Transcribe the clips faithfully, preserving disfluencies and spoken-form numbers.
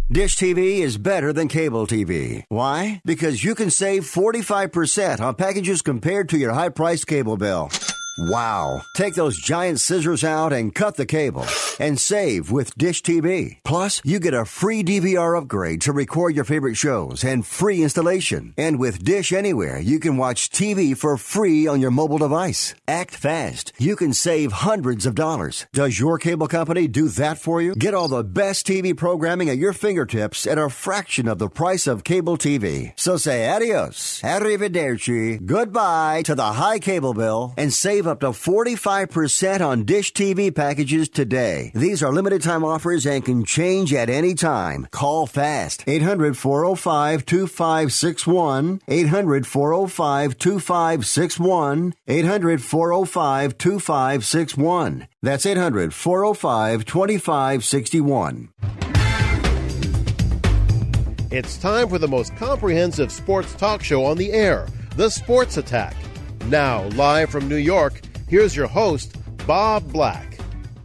Dish T V is better than cable T V. Why? Because you can save forty-five percent on packages compared to your high-priced cable bill. Wow. Take those giant scissors out and cut the cable and save with Dish T V. Plus, you get a free D V R upgrade to record your favorite shows and free installation. And with Dish Anywhere, you can watch T V for free on your mobile device. Act fast. You can save hundreds of dollars. Does your cable company do that for you? Get all the best T V programming at your fingertips at a fraction of the price of cable T V. So say adios, arrivederci, goodbye to the high cable bill and save up to forty-five percent on Dish T V packages today. These are limited time offers and can change at any time. Call fast. eight hundred, four oh five, two five six one. eight hundred, four oh five, two five six one. eight hundred, four oh five, two five six one. That's eight hundred, four oh five, two five six one. It's time for the most comprehensive sports talk show on the air, The Sports Attack. Now, live from New York, here's your host, Bob Black.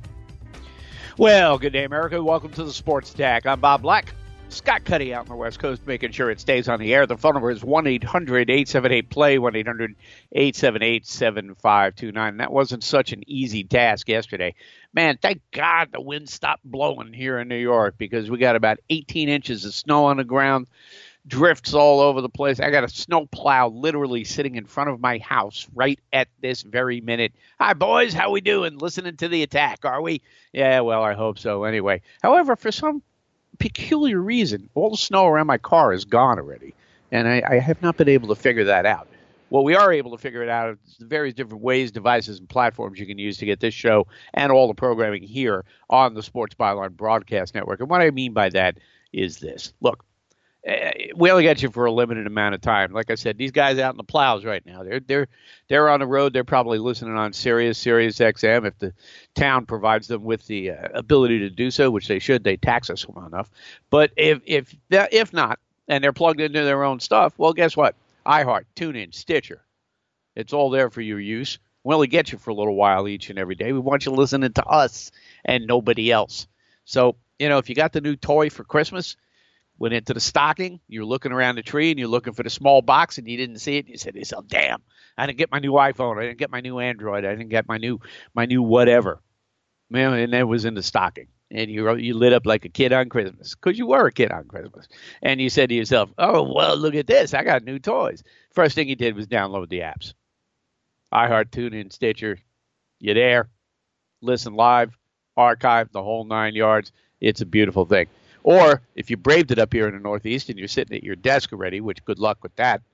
Well, good day, America. Welcome to the Sports Attack. I'm Bob Black. Scott Cuddy out on the West Coast, making sure it stays on the air. The phone number is one eight hundred eight seven eight play, one eight hundred eight seven eight seven five two nine. That wasn't such an easy task yesterday. Man, thank God the wind stopped blowing here in New York because we got about eighteen inches of snow on the ground. Drifts all over the place. I got a snow plow literally sitting in front of my house right at this very minute. Hi, boys. How we doing? Listening to the attack, are we? Yeah, well, I hope so anyway. However, for some peculiar reason, all the snow around my car is gone already, and I, I have not been able to figure that out. What we are able to figure it out is the various different ways, devices, and platforms you can use to get this show and all the programming here on the Sports Byline Broadcast Network. And what I mean by that is this. Look, we only got you for a limited amount of time. Like I said, these guys out in the plows right now, they're they're they're on the road. They're probably listening on Sirius, Sirius X M. If the town provides them with the uh, ability to do so, which they should, they tax us well enough. But if if if not, and they're plugged into their own stuff, well, guess what? iHeart, TuneIn, Stitcher, it's all there for your use. We only get you for a little while each and every day. We want you listening to us and nobody else. So, you know, if you got the new toy for Christmas, went into the stocking, you're looking around the tree, and you're looking for the small box, and you didn't see it. You said to yourself, damn, I didn't get my new iPhone. I didn't get my new Android. I didn't get my new my new whatever. Man, and that was in the stocking. And you you lit up like a kid on Christmas, because you were a kid on Christmas. And you said to yourself, oh, well, look at this. I got new toys. First thing you did was download the apps. iHeart, TuneIn, Stitcher. You're there. Listen live, archive, the whole nine yards. It's a beautiful thing. Or if you braved it up here in the Northeast and you're sitting at your desk already, which good luck with that,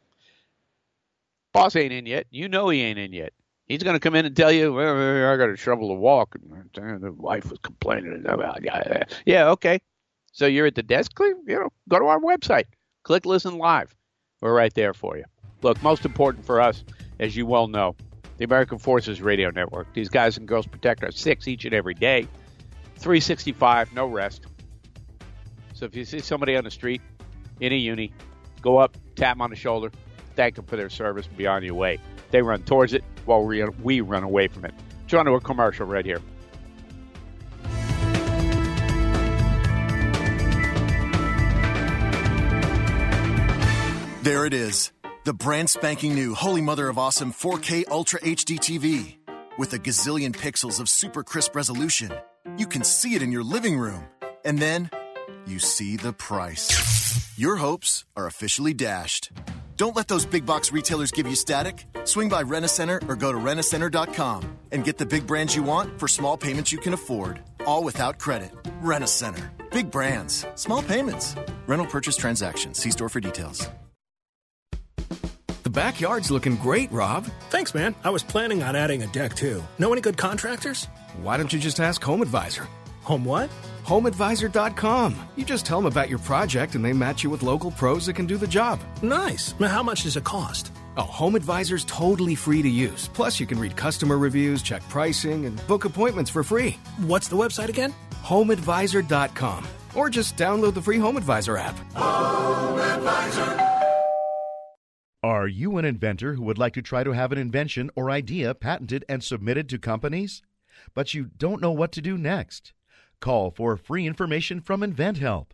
boss ain't in yet. You know he ain't in yet. He's going to come in and tell you, well, I got a trouble to walk. And the wife was complaining about it. Yeah, okay. So you're at the desk? You know, go to our website. Click Listen Live. We're right there for you. Look, most important for us, as you well know, the American Forces Radio Network. These guys and girls protect our six each and every day. three sixty-five, no rest. So if you see somebody on the street in a uni, go up, tap them on the shoulder, thank them for their service, and be on your way. They run towards it while we, we run away from it. Join to a commercial right here. There it is, the brand spanking new Holy Mother of Awesome four K Ultra H D T V. With a gazillion pixels of super crisp resolution, you can see it in your living room. And then you see the price. Your hopes are officially dashed. Don't let those big box retailers give you static. Swing by Rent-A-Center or go to rent a center dot com and get the big brands you want for small payments you can afford. All without credit. Rent-A-Center. Big brands. Small payments. Rental purchase transactions. See store for details. The backyard's looking great, Rob. Thanks, man. I was planning on adding a deck, too. Know any good contractors? Why don't you just ask Home Advisor? Home what? home advisor dot com. You just tell them about your project and they match you with local pros that can do the job. Nice. Now, how much does it cost? Oh, Home Advisor's totally free to use. Plus, you can read customer reviews, check pricing, and book appointments for free. What's the website again? home advisor dot com. Or just download the free Home Advisor app. Home Advisor. Are you an inventor who would like to try to have an invention or idea patented and submitted to companies, but you don't know what to do next? Call for free information from InventHelp.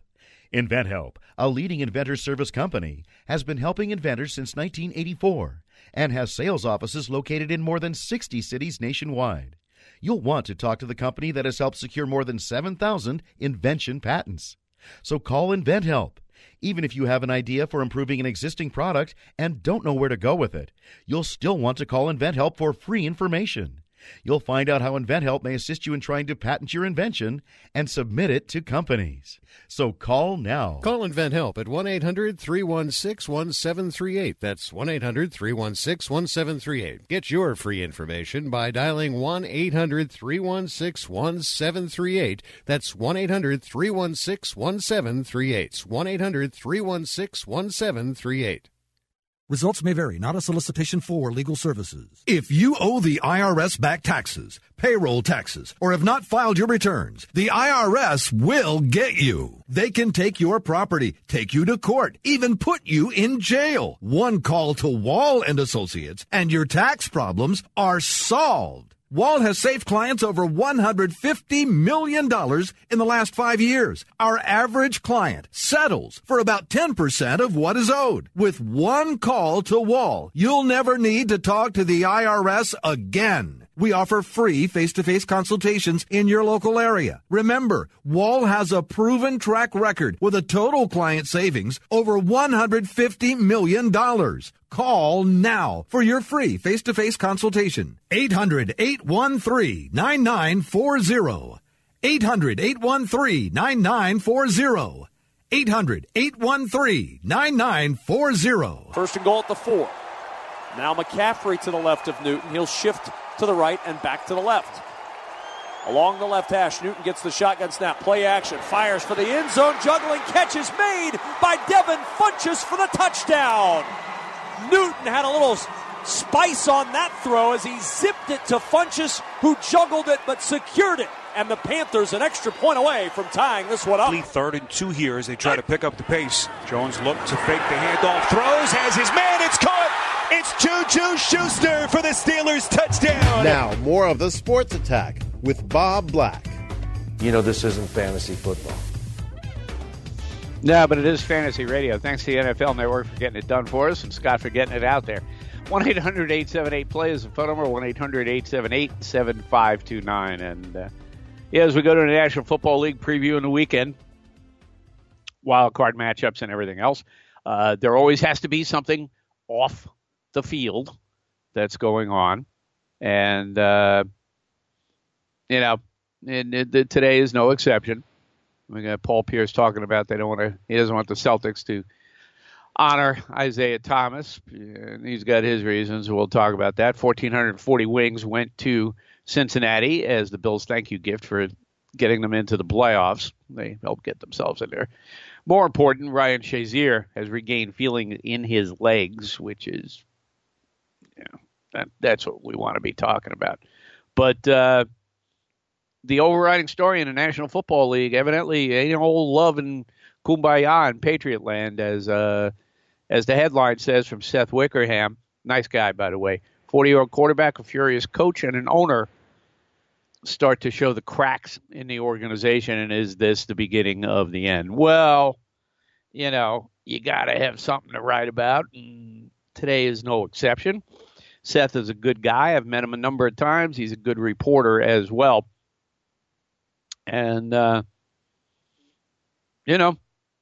InventHelp, a leading inventor service company, has been helping inventors since nineteen eighty-four and has sales offices located in more than sixty cities nationwide. You'll want to talk to the company that has helped secure more than seven thousand invention patents. So call InventHelp. Even if you have an idea for improving an existing product and don't know where to go with it, you'll still want to call InventHelp for free information. You'll find out how InventHelp may assist you in trying to patent your invention and submit it to companies. So call now. Call InventHelp at one eight hundred three one six one seven three eight. That's one eight hundred three one six one seven three eight. Get your free information by dialing one eight hundred three one six one seven three eight. That's one eight hundred three one six one seven three eight. one eight hundred three one six one seven three eight. Results may vary, not a solicitation for legal services. If you owe the I R S back taxes, payroll taxes, or have not filed your returns, the I R S will get you. They can take your property, take you to court, even put you in jail. One call to Wall and Associates, and your tax problems are solved. Wall has saved clients over one hundred fifty million dollars in the last five years. Our average client settles for about ten percent of what is owed. With one call to Wall, you'll never need to talk to the I R S again. We offer free face-to-face consultations in your local area. Remember, Wall has a proven track record with a total client savings over one hundred fifty million dollars. Call now for your free face-to-face consultation. eight hundred eight one three nine nine four zero. eight hundred eight one three nine nine four zero. eight hundred eight one three nine nine four zero. First and goal at the four. Now McCaffrey to the left of Newton. He'll shift to the right and back to the left. Along the left hash, Newton gets the shotgun snap. Play action. Fires for the end zone. Juggling catch is made by Devin Funchess for the touchdown. Newton had a little spice on that throw as he zipped it to Funchess, who juggled it but secured it. And the Panthers an extra point away from tying this one up. Third and two here as they try to pick up the pace. Jones looked to fake the handoff. Throws, has his man. It's caught. It's Juju Schuster for the Steelers touchdown. Now, more of the Sports Attack with Bob Black. You know, this isn't fantasy football. No, but it is fantasy radio. Thanks to the N F L Network for getting it done for us and Scott for getting it out there. one eight hundred eight seven eight play is the phone number, one eight hundred eight seven eight seven five two nine. And uh, yeah, as we go to the National Football League preview in the weekend, wild card matchups and everything else, uh, there always has to be something off the field that's going on. And, uh, you know, and, and, and today is no exception. We got Paul Pierce talking about they don't want to. He doesn't want the Celtics to honor Isaiah Thomas, and he's got his reasons. We'll talk about that. one thousand four hundred forty wings went to Cincinnati as the Bills' thank you gift for getting them into the playoffs. They helped get themselves in there. More important, Ryan Shazier has regained feeling in his legs, which is, you know, that that's what we want to be talking about. But. Uh, The overriding story in the National Football League evidently ain't all love and kumbaya in Patriot land, as uh, as the headline says from Seth Wickerham. Nice guy, by the way. forty-year-old quarterback, a furious coach, and an owner start to show the cracks in the organization, and is this the beginning of the end? Well, you know, you got to have something to write about, and today is no exception. Seth is a good guy. I've met him a number of times. He's a good reporter as well. And, uh, you know,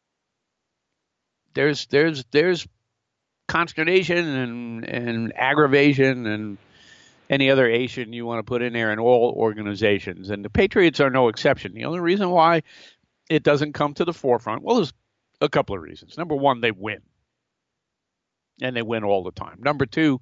there's there's there's consternation and, and aggravation and any other Asian you want to put in there in all organizations. And the Patriots are no exception. The only reason why it doesn't come to the forefront, well, there's a couple of reasons. Number one, they win. And they win all the time. Number two,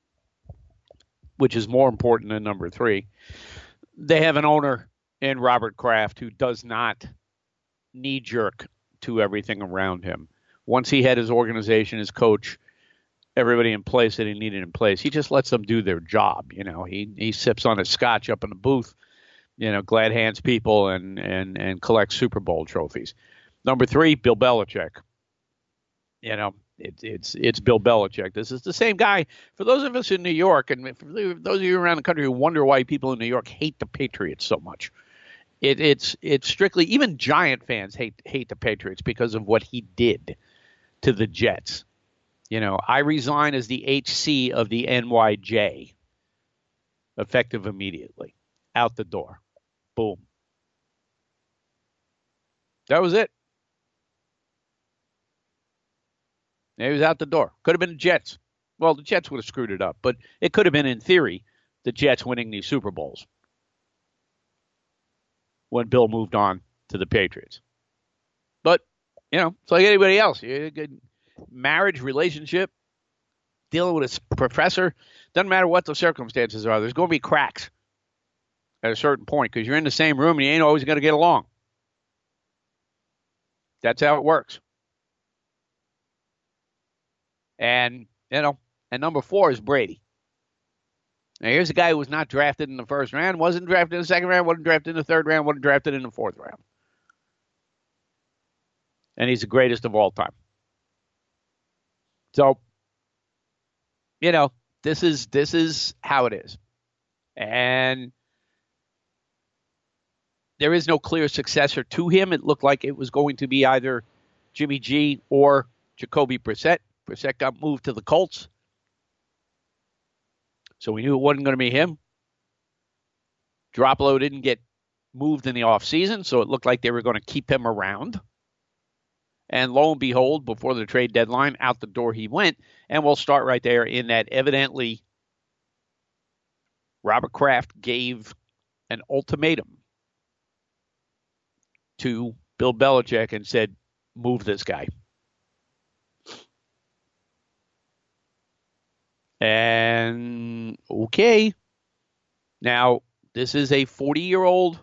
which is more important than number three, they have an owner in Robert Kraft, who does not knee-jerk to everything around him. Once he had his organization, his coach, everybody in place that he needed in place, he just lets them do their job. You know, he he sips on his scotch up in the booth, you know, glad hands people and and and collects Super Bowl trophies. Number three, Bill Belichick. You know, it, it's it's Bill Belichick. This is the same guy. For those of us in New York, and for those of you around the country who wonder why people in New York hate the Patriots so much, It, it's it's strictly, even Giant fans hate hate the Patriots because of what he did to the Jets. You know, I resign as the H C of the N Y J, effective immediately, out the door, boom. That was it. He was out the door. Could have been the Jets. Well, the Jets would have screwed it up, but it could have been, in theory, the Jets winning these Super Bowls when Bill moved on to the Patriots. But, you know, it's like anybody else. You good marriage, relationship, dealing with a professor, doesn't matter what the circumstances are. There's going to be cracks at a certain point because you're in the same room and you ain't always going to get along. That's how it works. And, you know, and number four is Brady. Now, here's a guy who was not drafted in the first round, wasn't drafted in the second round, wasn't drafted in the third round, wasn't drafted in the fourth round. And he's the greatest of all time. So, you know, this is this is how it is. And there is no clear successor to him. It looked like it was going to be either Jimmy G or Jacoby Brissett. Brissett got moved to the Colts. So we knew it wasn't going to be him. Garoppolo didn't get moved in the offseason, so it looked like they were going to keep him around. And lo and behold, before the trade deadline, out the door he went. And we'll start right there in that evidently Robert Kraft gave an ultimatum to Bill Belichick and said, move this guy. And, okay. Now, this is a forty-year-old,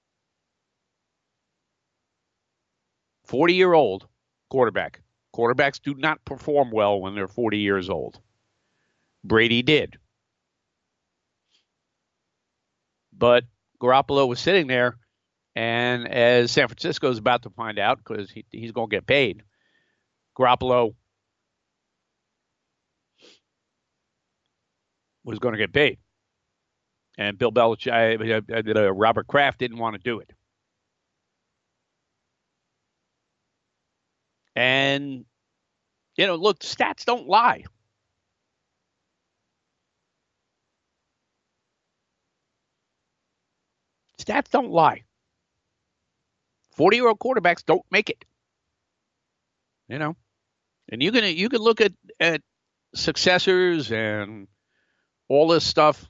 forty-year-old quarterback. Quarterbacks do not perform well when they're forty years old. Brady did. But Garoppolo was sitting there, and as San Francisco is about to find out, because he, he's going to get paid, Garoppolo was going to get paid. And Bill Belichick, uh, uh, Robert Kraft didn't want to do it. And, you know, look, stats don't lie. Stats don't lie. forty-year-old quarterbacks don't make it. You know, and you can you can look at, at successors and all this stuff.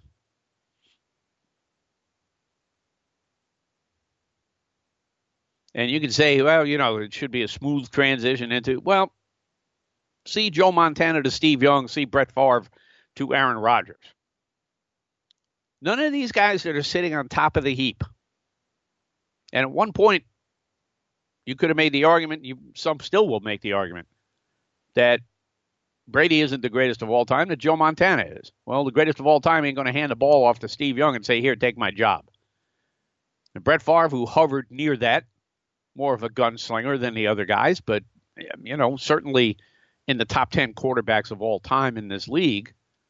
And you can say, well, you know, it should be a smooth transition into, well, see Joe Montana to Steve Young, see Brett Favre to Aaron Rodgers. None of these guys that are sitting on top of the heap. And at one point, you could have made the argument, you some still will make the argument, that Brady isn't the greatest of all time, that Joe Montana is. Well, the greatest of all time ain't going to hand the ball off to Steve Young and say, here, take my job. And Brett Favre, who hovered near that, more of a gunslinger than the other guys, but, you know, certainly in the top ten quarterbacks of all time in this league,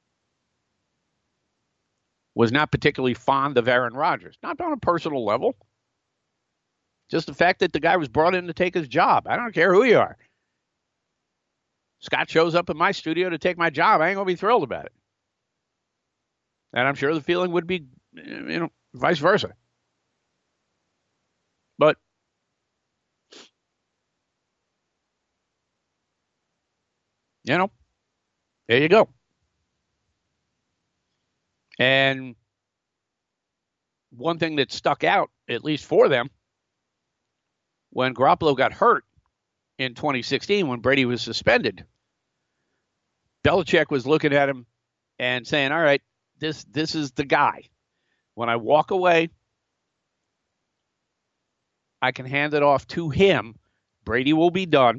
was not particularly fond of Aaron Rodgers. Not on a personal level. Just the fact that the guy was brought in to take his job. I don't care who you are. Scott shows up in my studio to take my job. I ain't going to be thrilled about it. And I'm sure the feeling would be, you know, vice versa. But you know, there you go. And one thing that stuck out, at least for them, when Garoppolo got hurt in twenty sixteen, when Brady was suspended, Belichick was looking at him and saying, all right, this this is the guy. When I walk away, I can hand it off to him. Brady will be done.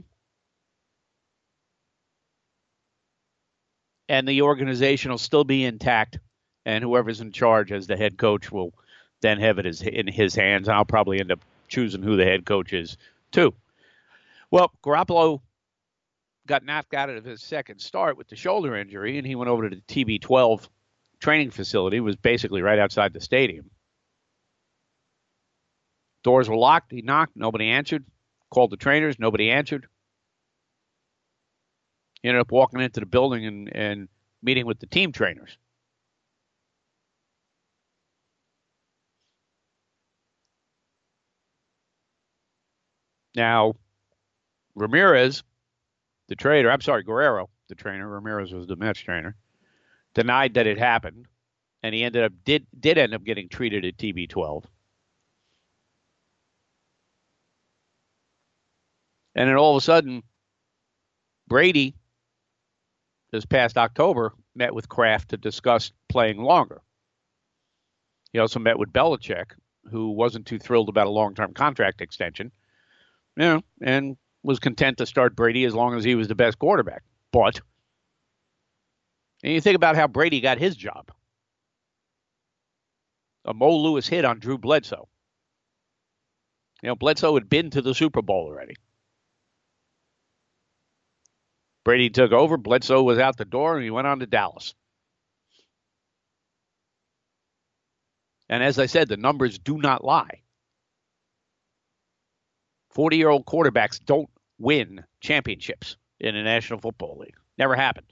And the organization will still be intact, and whoever's in charge as the head coach will then have it as in his hands. I'll probably end up choosing who the head coach is, too. Well, Garoppolo got knocked out of his second start with the shoulder injury, and he went over to the T B twelve training facility. It was basically right outside the stadium. Doors were locked. He knocked. Nobody answered. Called the trainers. Nobody answered. He ended up walking into the building and, and meeting with the team trainers. Now, Ramirez, the trainer, I'm sorry, Guerrero, the trainer, Ramirez was the Mets trainer, denied that it happened, and he ended up did did end up getting treated at T B twelve. And then all of a sudden, Brady, this past October, met with Kraft to discuss playing longer. He also met with Belichick, who wasn't too thrilled about a long-term contract extension, you know, and was content to start Brady as long as he was the best quarterback. But, and you think about how Brady got his job. A Mo Lewis hit on Drew Bledsoe. You know, Bledsoe had been to the Super Bowl already. Brady took over. Bledsoe was out the door, and he went on to Dallas. And as I said, the numbers do not lie. forty-year-old quarterbacks don't win championships in the National Football League. Never happened.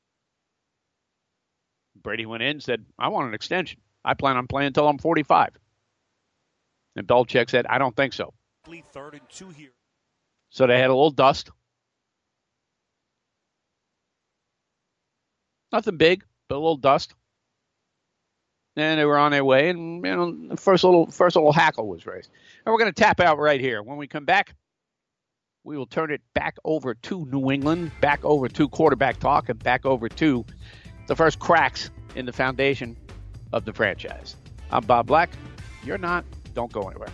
Brady went in and said, I want an extension. I plan on playing until I'm forty-five. And Belichick said, I don't think so. Third and two here. So they had a little dust. Nothing big, but a little dust. And they were on their way, and you know, the first little first little hackle was raised. And we're going to tap out right here. When we come back, we will turn it back over to New England, back over to quarterback talk, and back over to the first cracks in the foundation of the franchise. I'm Bob Black. You're not. Don't go anywhere.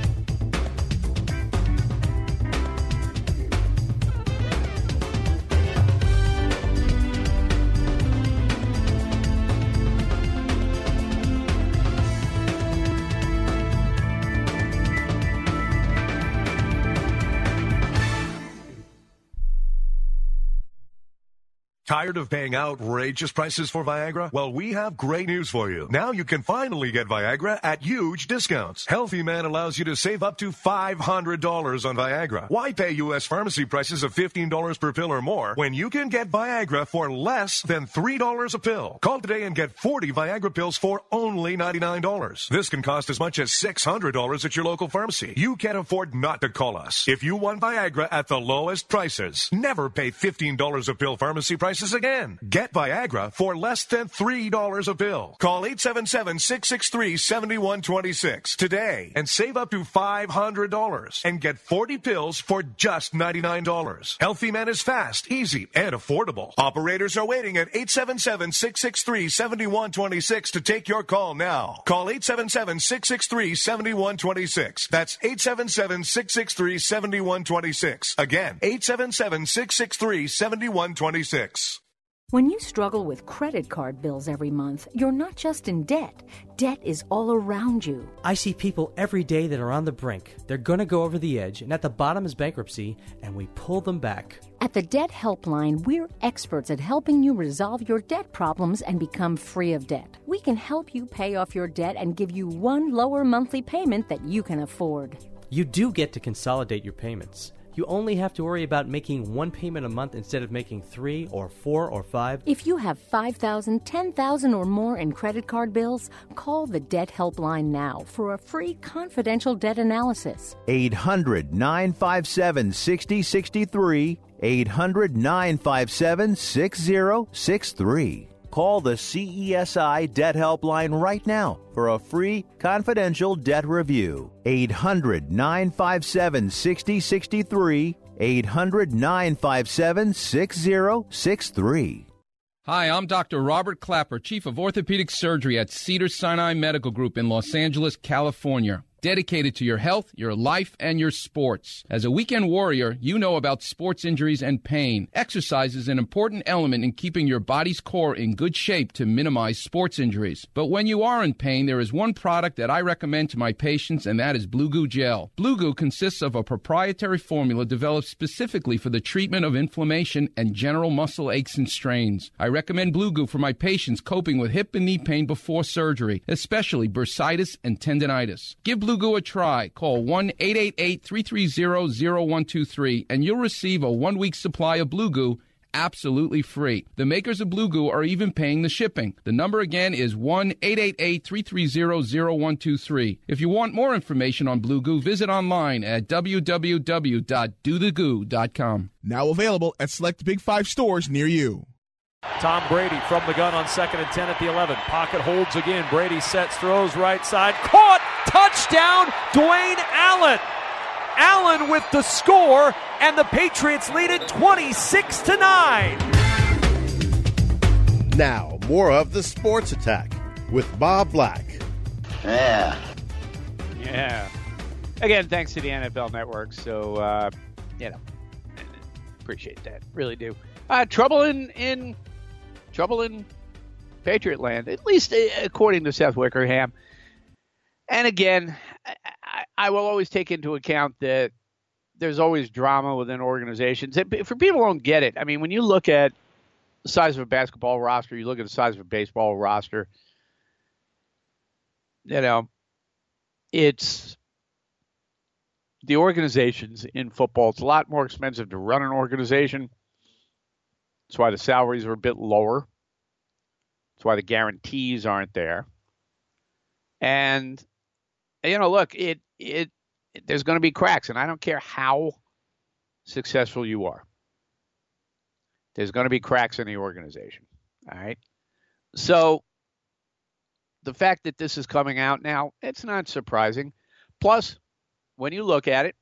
Tired of paying outrageous prices for Viagra? Well, we have great news for you. Now you can finally get Viagra at huge discounts. Healthy Man allows you to save up to five hundred dollars on Viagra. Why pay U S pharmacy prices of fifteen dollars per pill or more when you can get Viagra for less than three dollars a pill? Call today and get forty Viagra pills for only ninety-nine dollars. This can cost as much as six hundred dollars at your local pharmacy. You can't afford not to call us. If you want Viagra at the lowest prices, never pay fifteen dollars a pill pharmacy prices again. Get Viagra for less than three dollars a pill. Call eight seven seven, six six three, seven one two six today and save up to five hundred dollars and get forty pills for just ninety-nine dollars. Healthy Man is fast, easy, and affordable. Operators are waiting at eight seven seven, six six three, seven one two six to take your call now. Call eight seven seven, six six three, seven one two six. That's eight seven seven, six six three, seven one two six. Again, eight seven seven, six six three, seven one two six. When you struggle with credit card bills every month, you're not just in debt. Debt is all around you. I see people every day that are on the brink. They're going to go over the edge, and at the bottom is bankruptcy, and we pull them back. At the Debt Helpline, we're experts at helping you resolve your debt problems and become free of debt. We can help you pay off your debt and give you one lower monthly payment that you can afford. You do get to consolidate your payments. You only have to worry about making one payment a month instead of making three or four or five. If you have five thousand dollars, ten thousand dollars or more in credit card bills, call the Debt Helpline now for a free confidential debt analysis. eight hundred, nine five seven, six zero six three. eight hundred, nine five seven, six zero six three. Call the C E S I Debt Helpline right now for a free confidential debt review. eight hundred, nine five seven, six zero six three. eight hundred, nine five seven, six zero six three. Hi, I'm Doctor Robert Clapper, Chief of Orthopedic Surgery at Cedars-Sinai Medical Group in Los Angeles, California. Dedicated to your health, your life, and your sports. As a weekend warrior, you know about sports injuries and pain. Exercise is an important element in keeping your body's core in good shape to minimize sports injuries. But when you are in pain, there is one product that I recommend to my patients, and that is Blue Goo Gel. Blue Goo consists of a proprietary formula developed specifically for the treatment of inflammation and general muscle aches and strains. I recommend Blue Goo for my patients coping with hip and knee pain before surgery, especially bursitis and tendinitis. Give Blue Blue Goo a try. Call one eight eight eight, three three zero, zero one two three and you'll receive a one-week supply of Blue Goo absolutely free. The makers of Blue Goo are even paying the shipping. The number again is one eight eight eight, three three zero, zero one two three. If you want more information on Blue Goo, visit online at w w w dot do the goo dot com. Now available at select Big Five stores near you. Tom Brady from the gun on second and ten at the eleven. Pocket holds again. Brady sets, throws right side. Caught! Touchdown! Dwayne Allen! Allen with the score, and the Patriots lead it twenty-six to nine. Now, more of the Sports Attack with Bob Black. Yeah. Yeah. Again, thanks to the N F L Network. So, uh, you know, appreciate that. Really do. Uh, trouble in, in trouble in Patriot land, at least according to Seth Wickerham. And again, I, I will always take into account that there's always drama within organizations. For people who don't get it, I mean, when you look at the size of a basketball roster, you look at the size of a baseball roster, you know, it's the organizations in football. It's a lot more expensive to run an organization. That's why the salaries are a bit lower. That's why the guarantees aren't there. And, you know, look, it it, it there's going to be cracks, and I don't care how successful you are. There's going to be cracks in the organization, all right? So the fact that this is coming out now, it's not surprising. Plus, when you look at it,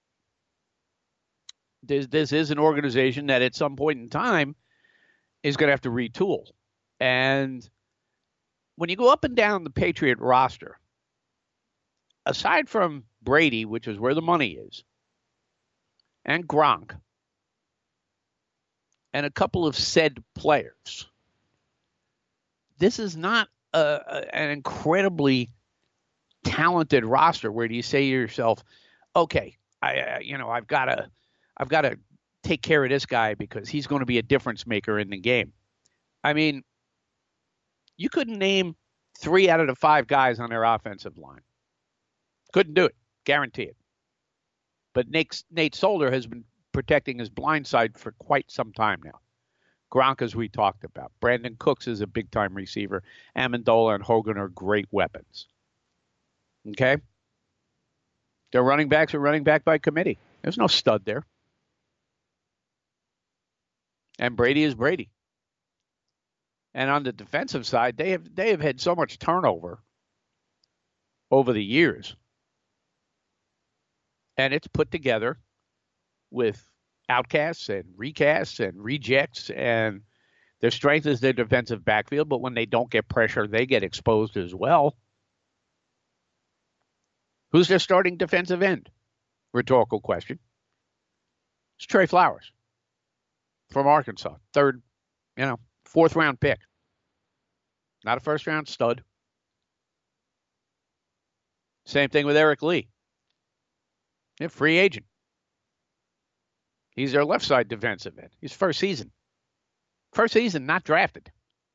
this, this is an organization that at some point in time is going to have to retool. And when you go up and down the Patriot roster, aside from Brady, which is where the money is, and Gronk, and a couple of said players, this is not a, a, an incredibly talented roster where do you say to yourself, okay, I, uh, you know, I've got to, I've got to take care of this guy because he's going to be a difference maker in the game. I mean, you couldn't name three out of the five guys on their offensive line. Couldn't do it. Guarantee it. But Nate, Nate Solder has been protecting his blind side for quite some time now. Gronk, as we talked about. Brandon Cooks is a big-time receiver. Amendola and Hogan are great weapons. Okay? Their running backs are running back by committee. There's no stud there. And Brady is Brady. And on the defensive side, they have they have had so much turnover over the years. And it's put together with outcasts and recasts and rejects, and their strength is their defensive backfield, but when they don't get pressure, they get exposed as well. Who's their starting defensive end? Rhetorical question. It's Trey Flowers from Arkansas. Third, you know, fourth round pick. Not a first round stud. Same thing with Eric Lee. A free agent. He's their left side defensive end. He's first season. First season, not drafted.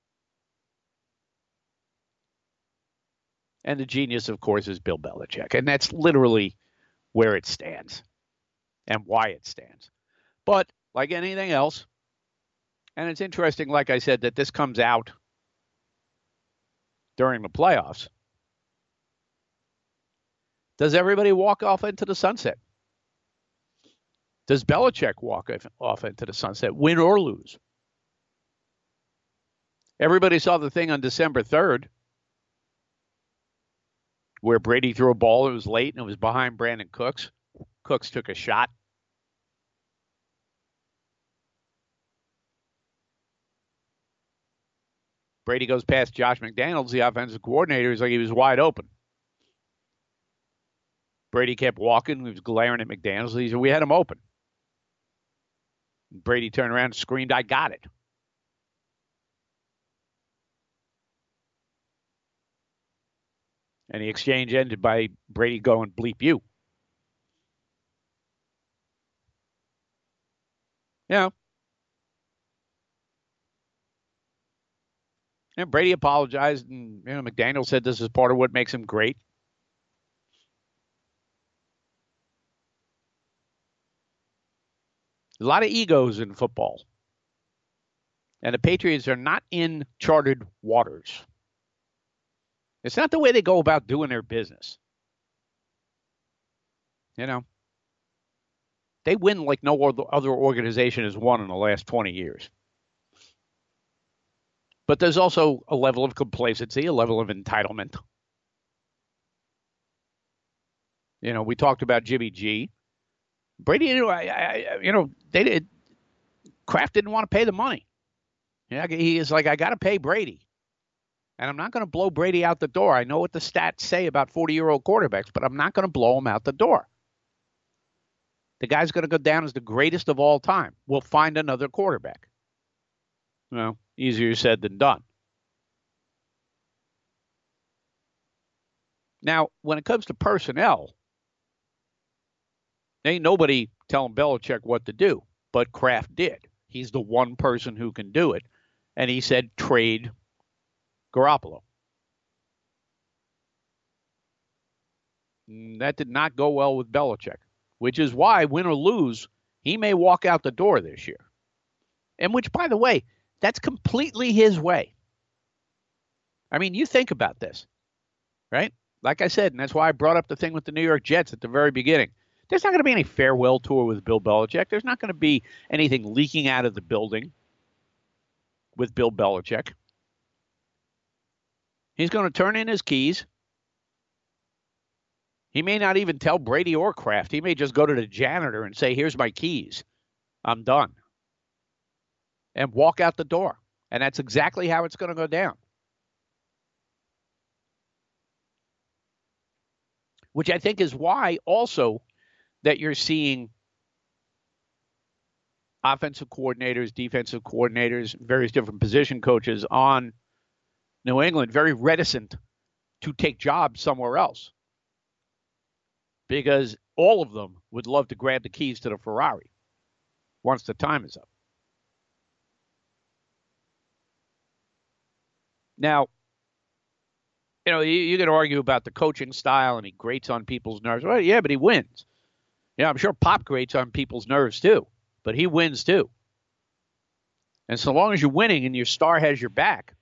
And the genius, of course, is Bill Belichick. And that's literally where it stands and why it stands. But like anything else, and it's interesting, like I said, that this comes out during the playoffs. Does everybody walk off into the sunset? Does Belichick walk off into the sunset, win or lose? Everybody saw the thing on December third where Brady threw a ball. It was late, and it was behind Brandon Cooks. Cooks took a shot. Brady goes past Josh McDaniels, the offensive coordinator. He's like he was wide open. Brady kept walking. He was glaring at McDaniels. He said, we had him open. Brady turned around and screamed, I got it. And the exchange ended by Brady going, bleep you. Yeah. And Brady apologized, and you know, McDaniel said this is part of what makes him great. A lot of egos in football. And the Patriots are not in charted waters. It's not the way they go about doing their business. You know, they win like no other organization has won in the last twenty years. But there's also a level of complacency, a level of entitlement. You know, we talked about Jimmy G. Brady, you know, I, I, you know they did. Kraft didn't want to pay the money. Yeah, he is like, I got to pay Brady. And I'm not going to blow Brady out the door. I know what the stats say about forty-year-old quarterbacks, but I'm not going to blow him out the door. The guy's going to go down as the greatest of all time. We'll find another quarterback. Well, easier said than done. Now, when it comes to personnel, ain't nobody telling Belichick what to do, but Kraft did. He's the one person who can do it. And he said, trade Garoppolo. That did not go well with Belichick, which is why, win or lose, he may walk out the door this year. And which, by the way, that's completely his way. I mean, you think about this, right? Like I said, and that's why I brought up the thing with the New York Jets at the very beginning. There's not going to be any farewell tour with Bill Belichick. There's not going to be anything leaking out of the building with Bill Belichick. He's going to turn in his keys. He may not even tell Brady or Kraft. He may just go to the janitor and say, here's my keys. I'm done. And walk out the door. And that's exactly how it's going to go down. Which I think is why also that you're seeing offensive coordinators, defensive coordinators, various different position coaches on New England very reticent to take jobs somewhere else. Because all of them would love to grab the keys to the Ferrari once the time is up. Now, you know, you, you can argue about the coaching style and he grates on people's nerves. Well, yeah, but he wins. Yeah, I'm sure Pop grates on people's nerves too, but he wins too. And so long as you're winning and your star has your back,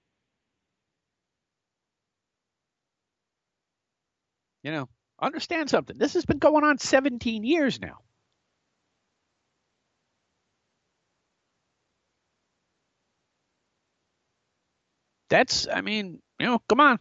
you know, understand something. This has been going on seventeen years now. That's, I mean, you know, come on.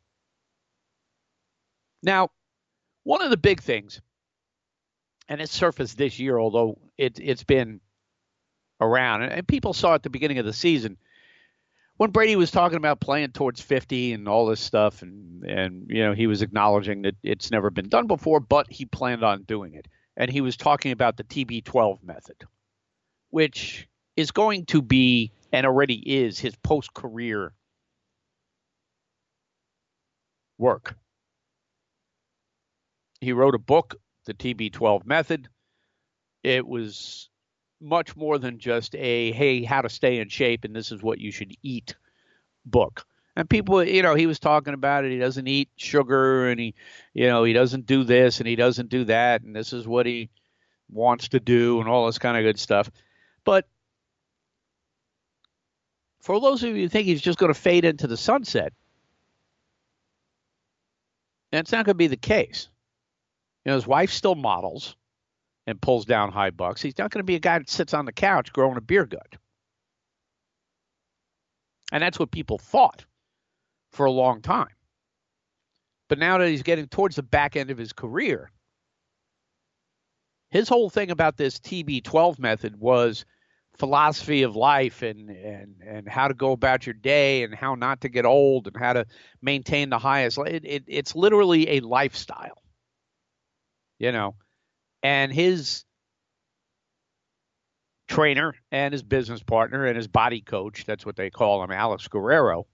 Now, one of the big things, and it surfaced this year, although it, it's been around, and people saw at the beginning of the season, when Brady was talking about playing towards fifty and all this stuff, and, and you know, he was acknowledging that it's never been done before, but he planned on doing it. And he was talking about the T B twelve method, which is going to be, and already is, his post-career work. He wrote a book, The T B twelve Method. It was much more than just a, hey, how to stay in shape and this is what you should eat book. And people, you know, he was talking about it. He doesn't eat sugar and he, you know, he doesn't do this and he doesn't do that. And this is what he wants to do and all this kind of good stuff. But for those of you who think he's just going to fade into the sunset, that's not going to be the case. You know, his wife still models and pulls down high bucks. He's not going to be a guy that sits on the couch growing a beer gut. And that's what people thought for a long time. But now that he's getting towards the back end of his career, his whole thing about this T B twelve method was philosophy of life and, and, and how to go about your day and how not to get old and how to maintain the highest. It, it, it's literally a lifestyle, you know. And his trainer and his business partner and his body coach, that's what they call him, Alex Guerrero,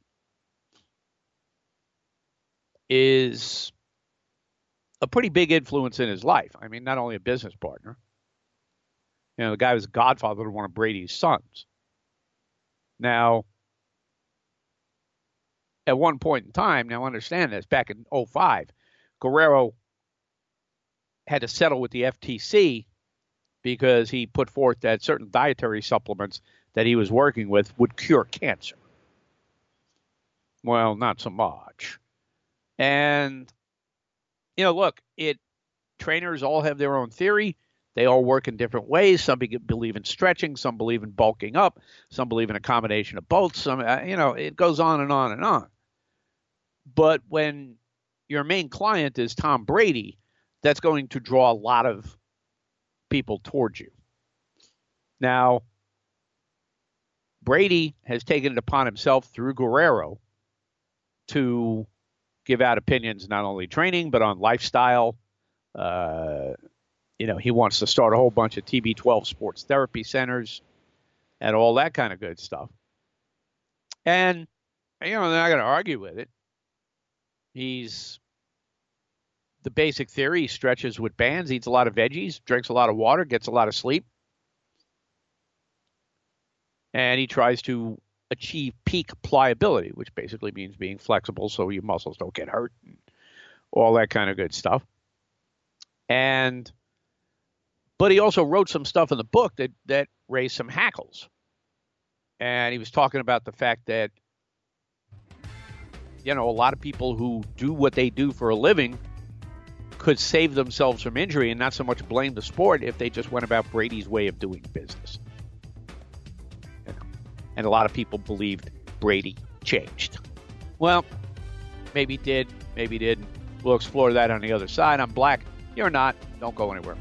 is a pretty big influence in his life. I mean, not only a business partner. You know, the guy was the godfather to one of Brady's sons. Now, at one point in time, now understand this, back in oh five, Guerrero had to settle with the F T C because he put forth that certain dietary supplements that he was working with would cure cancer. Well, not so much. And, you know, look, it trainers all have their own theory. They all work in different ways. Some believe in stretching. Some believe in bulking up. Some believe in a combination of both. Some, you know, it goes on and on and on. But when your main client is Tom Brady, that's going to draw a lot of people towards you. Now, Brady has taken it upon himself through Guerrero to give out opinions not only training but on lifestyle. Uh, you know, he wants to start a whole bunch of T B twelve sports therapy centers and all that kind of good stuff. And, you know, they're not going to argue with it. He's the basic theory. He stretches with bands, eats a lot of veggies, drinks a lot of water, gets a lot of sleep. And he tries to achieve peak pliability, which basically means being flexible so your muscles don't get hurt and all that kind of good stuff. And, but he also wrote some stuff in the book that, that raised some hackles. And he was talking about the fact that, you know, a lot of people who do what they do for a living could save themselves from injury and not so much blame the sport if they just went about Brady's way of doing business. You know, and a lot of people believed Brady changed. Well, maybe did, maybe didn't. We'll explore that on the other side. I'm Black. You're not. Don't go anywhere.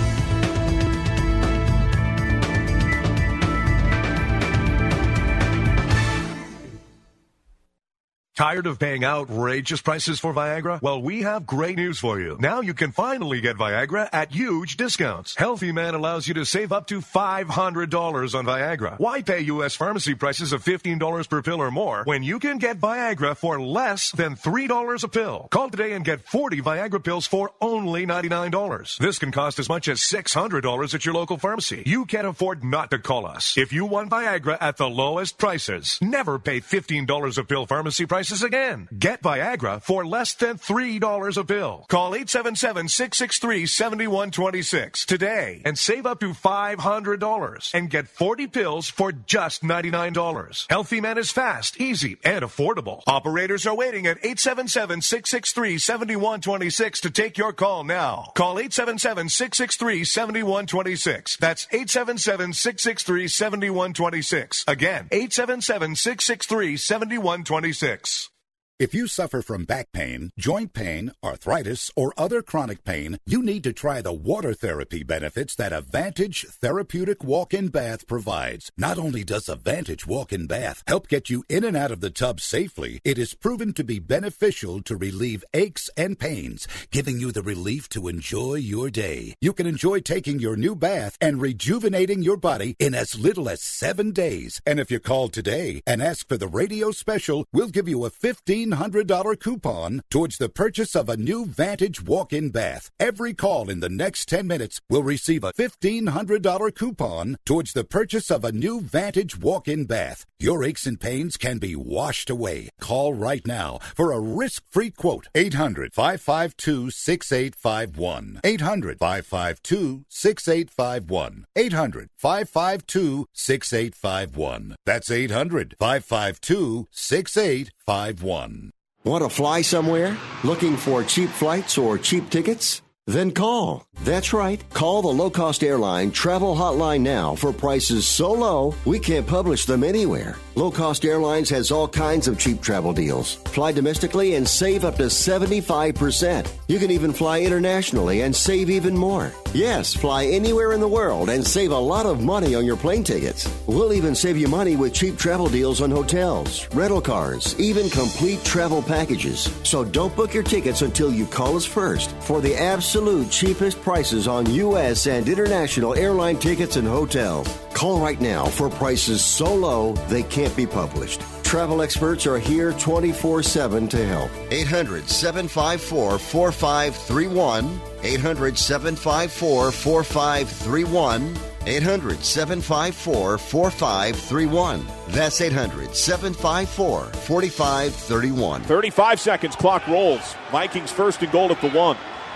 Tired of paying outrageous prices for Viagra? Well, we have great news for you. Now you can finally get Viagra at huge discounts. Healthy Man allows you to save up to five hundred dollars on Viagra. Why pay U S pharmacy prices of fifteen dollars per pill or more when you can get Viagra for less than three dollars a pill? Call today and get forty Viagra pills for only ninety-nine dollars. This can cost as much as six hundred dollars at your local pharmacy. You can't afford not to call us. If you want Viagra at the lowest prices, never pay fifteen dollars a pill pharmacy prices again. Get Viagra for less than three dollars a pill. Call eight seven seven, six six three, seven one two six today and save up to five hundred dollars and get forty pills for just ninety-nine dollars. Healthy Man is fast, easy, and affordable. Operators are waiting at eight seven seven, six six three, seven one two six to take your call now. Call eight seven seven, six six three, seven one two six. That's eight seven seven, six six three, seven one two six. Again, eight seven seven, six six three, seven one two six. If you suffer from back pain, joint pain, arthritis, or other chronic pain, you need to try the water therapy benefits that Advantage Therapeutic Walk-In Bath provides. Not only does Advantage Walk-In Bath help get you in and out of the tub safely, it is proven to be beneficial to relieve aches and pains, giving you the relief to enjoy your day. You can enjoy taking your new bath and rejuvenating your body in as little as seven days. And if you call today and ask for the radio special, we'll give you a fifteen hundred dollars coupon towards the purchase of a new Vantage walk-in bath. Every call in the next ten minutes will receive a fifteen hundred dollars coupon towards the purchase of a new Vantage walk-in bath. Your aches and pains can be washed away. Call right now for a risk-free quote. eight hundred, five five two, six eight five one. eight hundred, five five two, six eight five one. eight hundred, five five two, six eight five one. That's eight hundred, five five two, six eight five one. Want to fly somewhere? Looking for cheap flights or cheap tickets? Then call. That's right. Call the low-cost airline travel hotline now for prices so low we can't publish them anywhere. Low Cost Airlines has all kinds of cheap travel deals. Fly domestically and save up to seventy-five percent. You can even fly internationally and save even more. Yes, fly anywhere in the world and save a lot of money on your plane tickets. We'll even save you money with cheap travel deals on hotels, rental cars, even complete travel packages. So don't book your tickets until you call us first for the absolute cheapest prices on U S and international airline tickets and hotels. Call right now for prices so low they can't be published. Travel experts are here twenty-four seven to help. eight hundred, seven five four, four five three one. eight hundred, seven five four, four five three one. eight hundred, seven five four, four five three one. That's eight hundred, seven five four, four five three one. thirty-five seconds, clock rolls. Vikings first and goal at the one.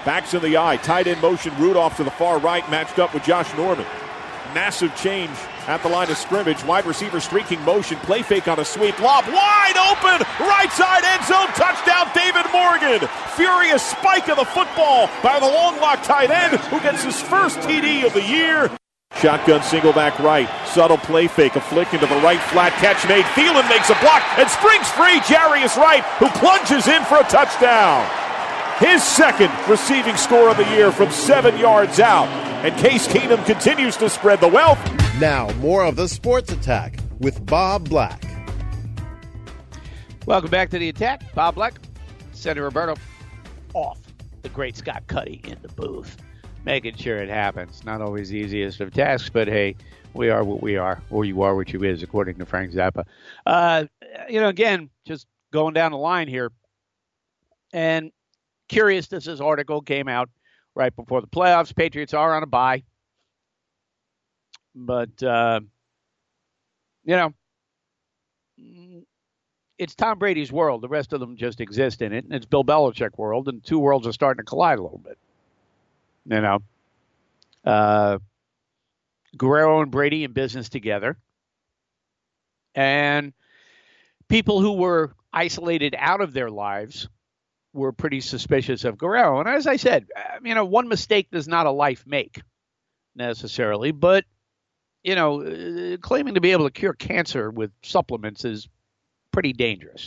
Backs in the eye. Tight end motion. Rudolph to the far right, matched up with Josh Norman. Massive change at the line of scrimmage. Wide receiver streaking motion. Play fake on a sweep. Lob wide open. Right side end zone. Touchdown, David Morgan. Furious spike of the football by the long lock tight end who gets his first T D of the year. Shotgun single back right. Subtle play fake. A flick into the right flat. Catch made. Thielen makes a block and springs free. Jarius Wright, who plunges in for a touchdown. His second receiving score of the year from seven yards out. And Case Keenum continues to spread the wealth. Now, more of the Sports Attack with Bob Black. Welcome back to the Attack. Bob Black, Senator Roberto, off. The great Scott Cuddy in the booth, making sure it happens. Not always the easiest of tasks, but hey, we are what we are, or you are what you is, according to Frank Zappa. Uh, you know, again, just going down the line here, and curious, this article came out right before the playoffs. Patriots are on a bye. But, uh, you know, it's Tom Brady's world. The rest of them just exist in it. And it's Bill Belichick world, and the two worlds are starting to collide a little bit. You know, uh, Guerrero and Brady in business together. And people who were isolated out of their lives were pretty suspicious of Guerrero. And as I said, you know, one mistake does not a life make necessarily, but, you know, uh, claiming to be able to cure cancer with supplements is pretty dangerous.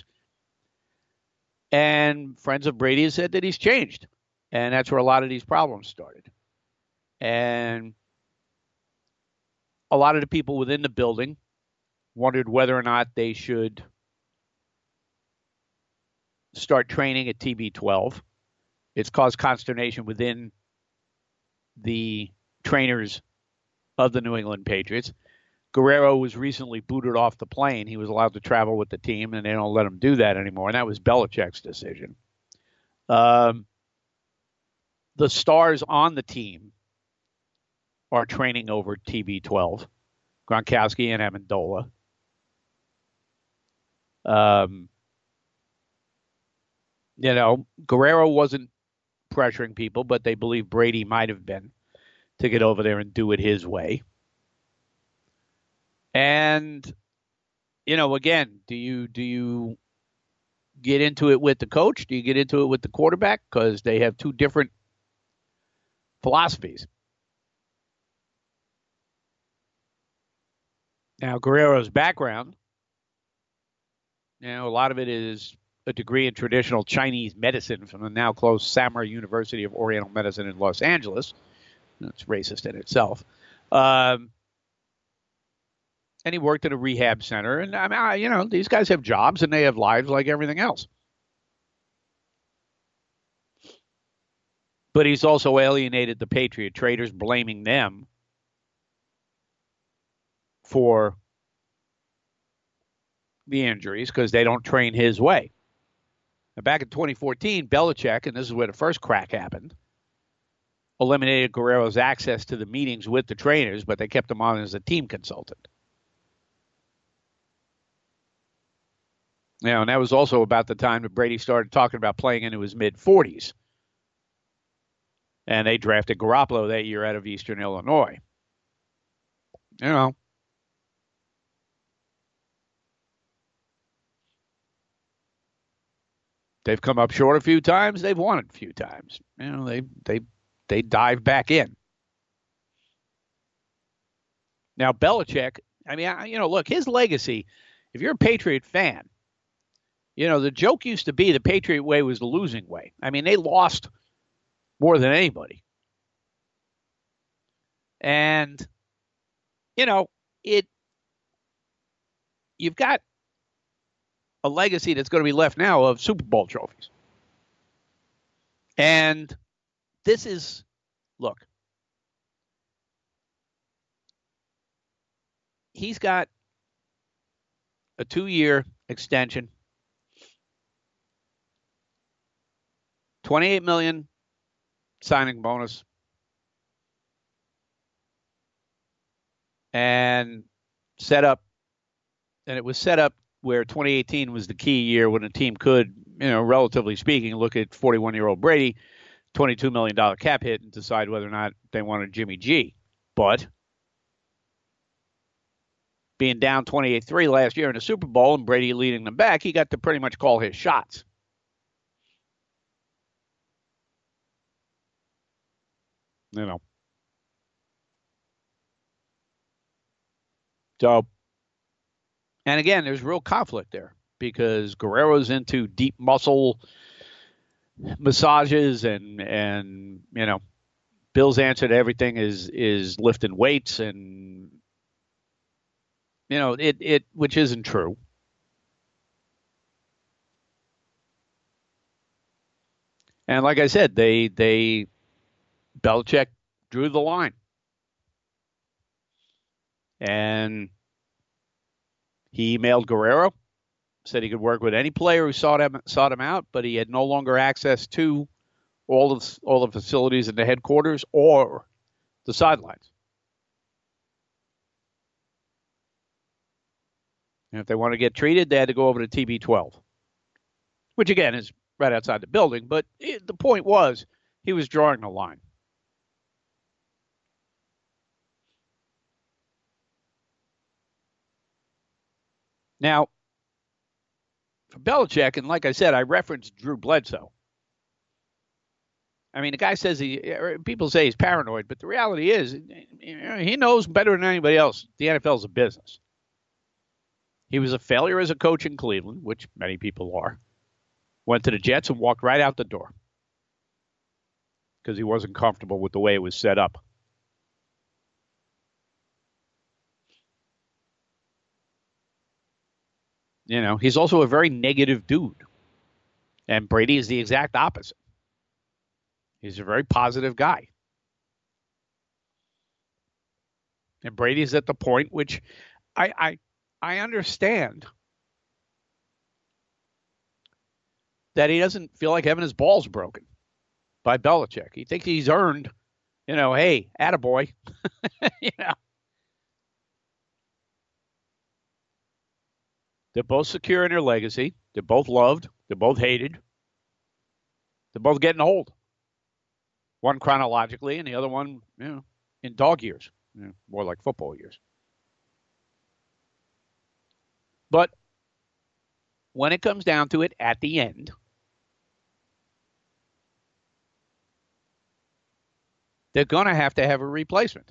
And friends of Brady have said that he's changed. And that's where a lot of these problems started. And a lot of the people within the building wondered whether or not they should start training at T B twelve. It's caused consternation within the trainers of the New England Patriots. Guerrero was recently booted off the plane. He was allowed to travel with the team, and they don't let him do that anymore, and that was Belichick's decision. Um, the stars on the team are training over T B twelve, Gronkowski and Amendola. Um, You know, Guerrero wasn't pressuring people, but they believe Brady might have been to get over there and do it his way. And, you know, again, do you do you get into it with the coach? Do you get into it with the quarterback? Because they have two different philosophies. Now, Guerrero's background, you know, a lot of it is a degree in traditional Chinese medicine from the now closed Samar University of Oriental Medicine in Los Angeles. That's racist in itself. Um, and he worked at a rehab center. And, I mean, I, you know, these guys have jobs and they have lives like everything else. But he's also alienated the Patriot traders, blaming them for the injuries because they don't train his way. Now, back in twenty fourteen, Belichick, and this is where the first crack happened, eliminated Guerrero's access to the meetings with the trainers, but they kept him on as a team consultant. You know, and that was also about the time that Brady started talking about playing into his mid-forties. And they drafted Garoppolo that year out of Eastern Illinois. You know. They've come up short a few times. They've won it a few times. You know, they they they dive back in. Now, Belichick, I mean, I, you know, look, his legacy, if you're a Patriot fan, you know, the joke used to be the Patriot way was the losing way. I mean, they lost more than anybody. And, you know, it, you've got a legacy that's going to be left now of Super Bowl trophies. And this is, look, he's got a two-year extension, twenty-eight million dollars signing bonus, and set up, and it was set up where twenty eighteen was the key year when a team could, you know, relatively speaking, look at forty-one-year-old Brady, twenty-two million dollars cap hit and decide whether or not they wanted Jimmy G. But being down twenty-eight three last year in the Super Bowl and Brady leading them back, he got to pretty much call his shots. You know. So, and again, there's real conflict there because Guerrero's into deep muscle massages and, and you know, Bill's answer to everything is is lifting weights and, you know, it, it which isn't true. And like I said, they they Belichick drew the line. And he emailed Guerrero, said he could work with any player who sought him, sought him out, but he had no longer access to all of all the facilities in the headquarters or the sidelines. And if they want to get treated, they had to go over to T B twelve, which again is right outside the building. But it, the point was he was drawing the line. Now, for Belichick, and like I said, I referenced Drew Bledsoe. I mean, the guy says he, people say he's paranoid, but the reality is he knows better than anybody else the N F L is a business. He was a failure as a coach in Cleveland, which many people are. Went to the Jets and walked right out the door because he wasn't comfortable with the way it was set up. You know, he's also a very negative dude. And Brady is the exact opposite. He's a very positive guy. And Brady's at the point which I I, I understand that he doesn't feel like having his balls broken by Belichick. He thinks he's earned, you know, hey, attaboy. you know. They're both secure in their legacy. They're both loved. They're both hated. They're both getting old. One chronologically and the other one, you know, in dog years, you know, more like football years. But when it comes down to it at the end, they're going to have to have a replacement.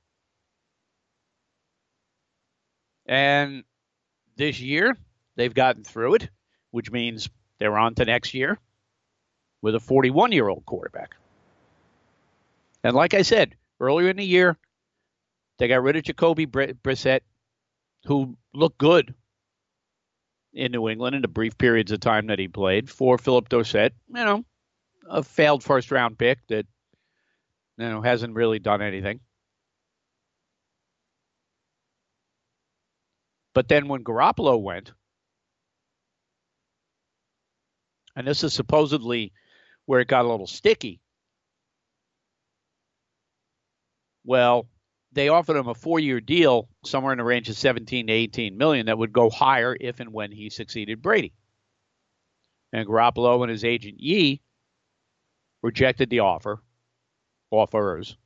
And this year, they've gotten through it, which means they're on to next year with a forty-one-year-old quarterback. And like I said, earlier in the year, they got rid of Jacoby Brissett, who looked good in New England in the brief periods of time that he played, for Philip Dorsett, you know, a failed first-round pick that, you know, hasn't really done anything. But then when Garoppolo went, and this is supposedly where it got a little sticky, well, they offered him a four-year deal somewhere in the range of seventeen to eighteen million that would go higher if and when he succeeded Brady. And Garoppolo and his agent Yee rejected the offer, offers.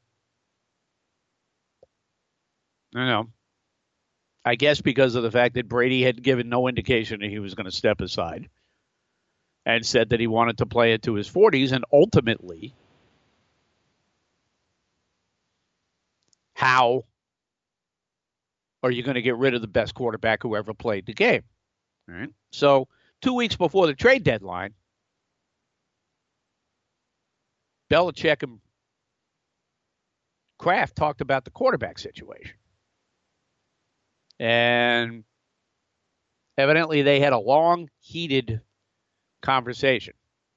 I know. I guess because of the fact that Brady had given no indication that he was going to step aside and said that he wanted to play it to his forties, and ultimately, how are you going to get rid of the best quarterback who ever played the game? All right. So two weeks before the trade deadline, Belichick and Kraft talked about the quarterback situation. And evidently they had a long, heated conversation.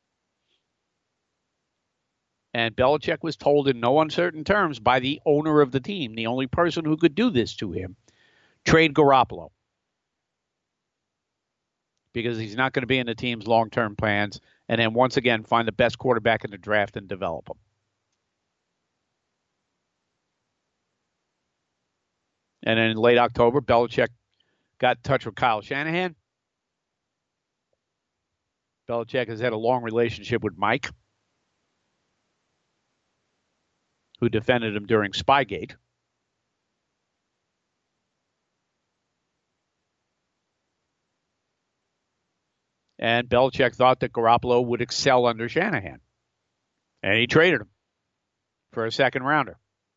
And Belichick was told in no uncertain terms by the owner of the team, the only person who could do this to him, trade Garoppolo. Because he's not going to be in the team's long-term plans. And then once again, find the best quarterback in the draft and develop him. And then in late October, Belichick got in touch with Kyle Shanahan. Belichick has had a long relationship with Mike. who defended him during Spygate. And Belichick thought that Garoppolo would excel under Shanahan. And he traded him for a second rounder.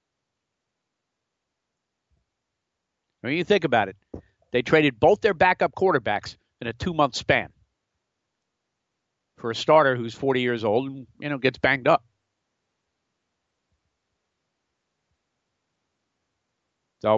When you think about it, they traded both their backup quarterbacks in a two-month span for a starter who's forty years old and, you know, gets banged up. So,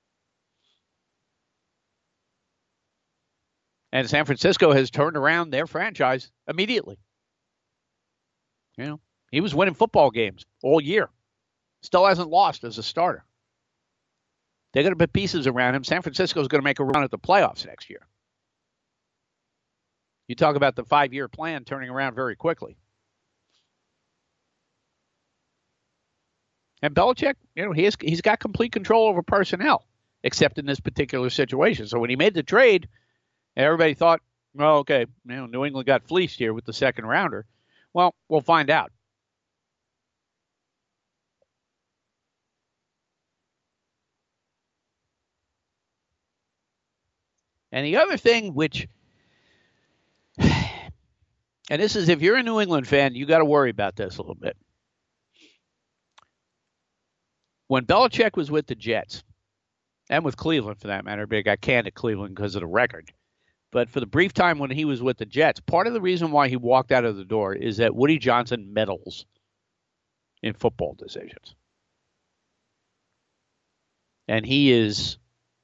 and San Francisco has turned around their franchise immediately. You know, he was winning football games all year. Still hasn't lost as a starter. They're going to put pieces around him. San Francisco is going to make a run at the playoffs next year. You talk about the five-year plan turning around very quickly. And Belichick, you know, he has, he's got complete control over personnel, except in this particular situation. So when he made the trade, everybody thought, well, okay, you know, New England got fleeced here with the second rounder. Well, we'll find out. And the other thing, which, and this is if you're a New England fan, you got to worry about this a little bit. When Belichick was with the Jets, and with Cleveland for that matter, but he got canned at Cleveland because of the record. But for the brief time when he was with the Jets, part of the reason why he walked out of the door is that Woody Johnson meddles in football decisions. And he is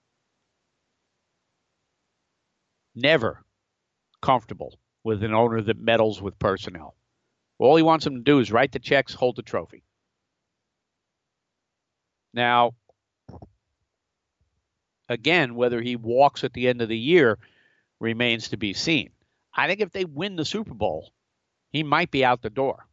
never comfortable with an owner that meddles with personnel. All he wants him to do is write the checks, hold the trophy. Now, again, whether he walks at the end of the year remains to be seen. I think if they win the Super Bowl, he might be out the door.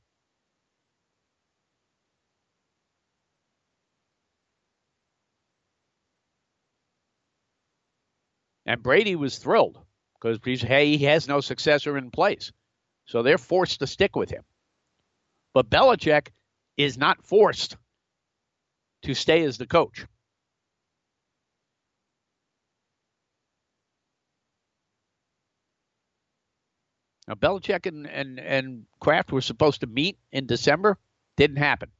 And Brady was thrilled because he's, hey, he has no successor in place. So they're forced to stick with him. But Belichick is not forced to stay as the coach. Now, Belichick and, and, and Kraft were supposed to meet in December. Didn't happen.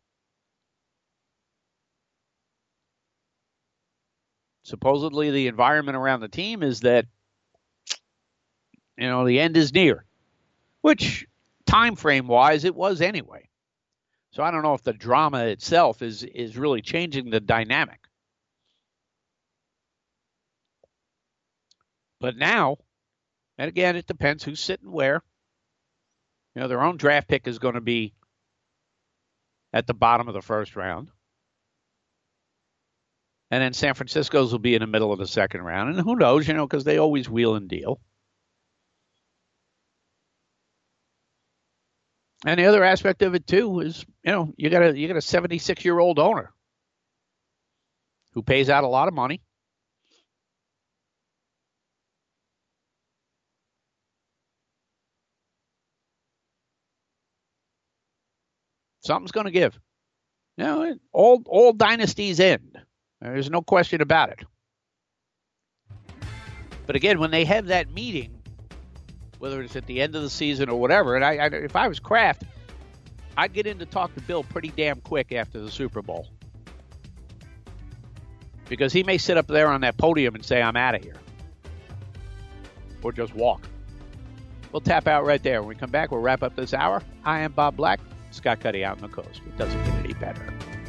Supposedly the environment around the team is that, you know, the end is near, which time frame wise it was anyway. So I don't know if the drama itself is, is really changing the dynamic. But now, and again, it depends who's sitting where. You know, their own draft pick is going to be at the bottom of the first round. And then San Francisco's will be in the middle of the second round. And who knows, you know, because they always wheel and deal. And the other aspect of it, too, is, you know, you got a you got a seventy-six-year-old owner who pays out a lot of money. Something's going to give. You know, all, all dynasties end. There's no question about it. But again, when they have that meeting, whether it's at the end of the season or whatever, and I, I, if I was Kraft, I'd get in to talk to Bill pretty damn quick after the Super Bowl. Because he may sit up there on that podium and say, I'm out of here. Or just walk. We'll tap out right there. When we come back, we'll wrap up this hour. I am Bob Black. Scott Cuddy out on the coast. It doesn't get any better.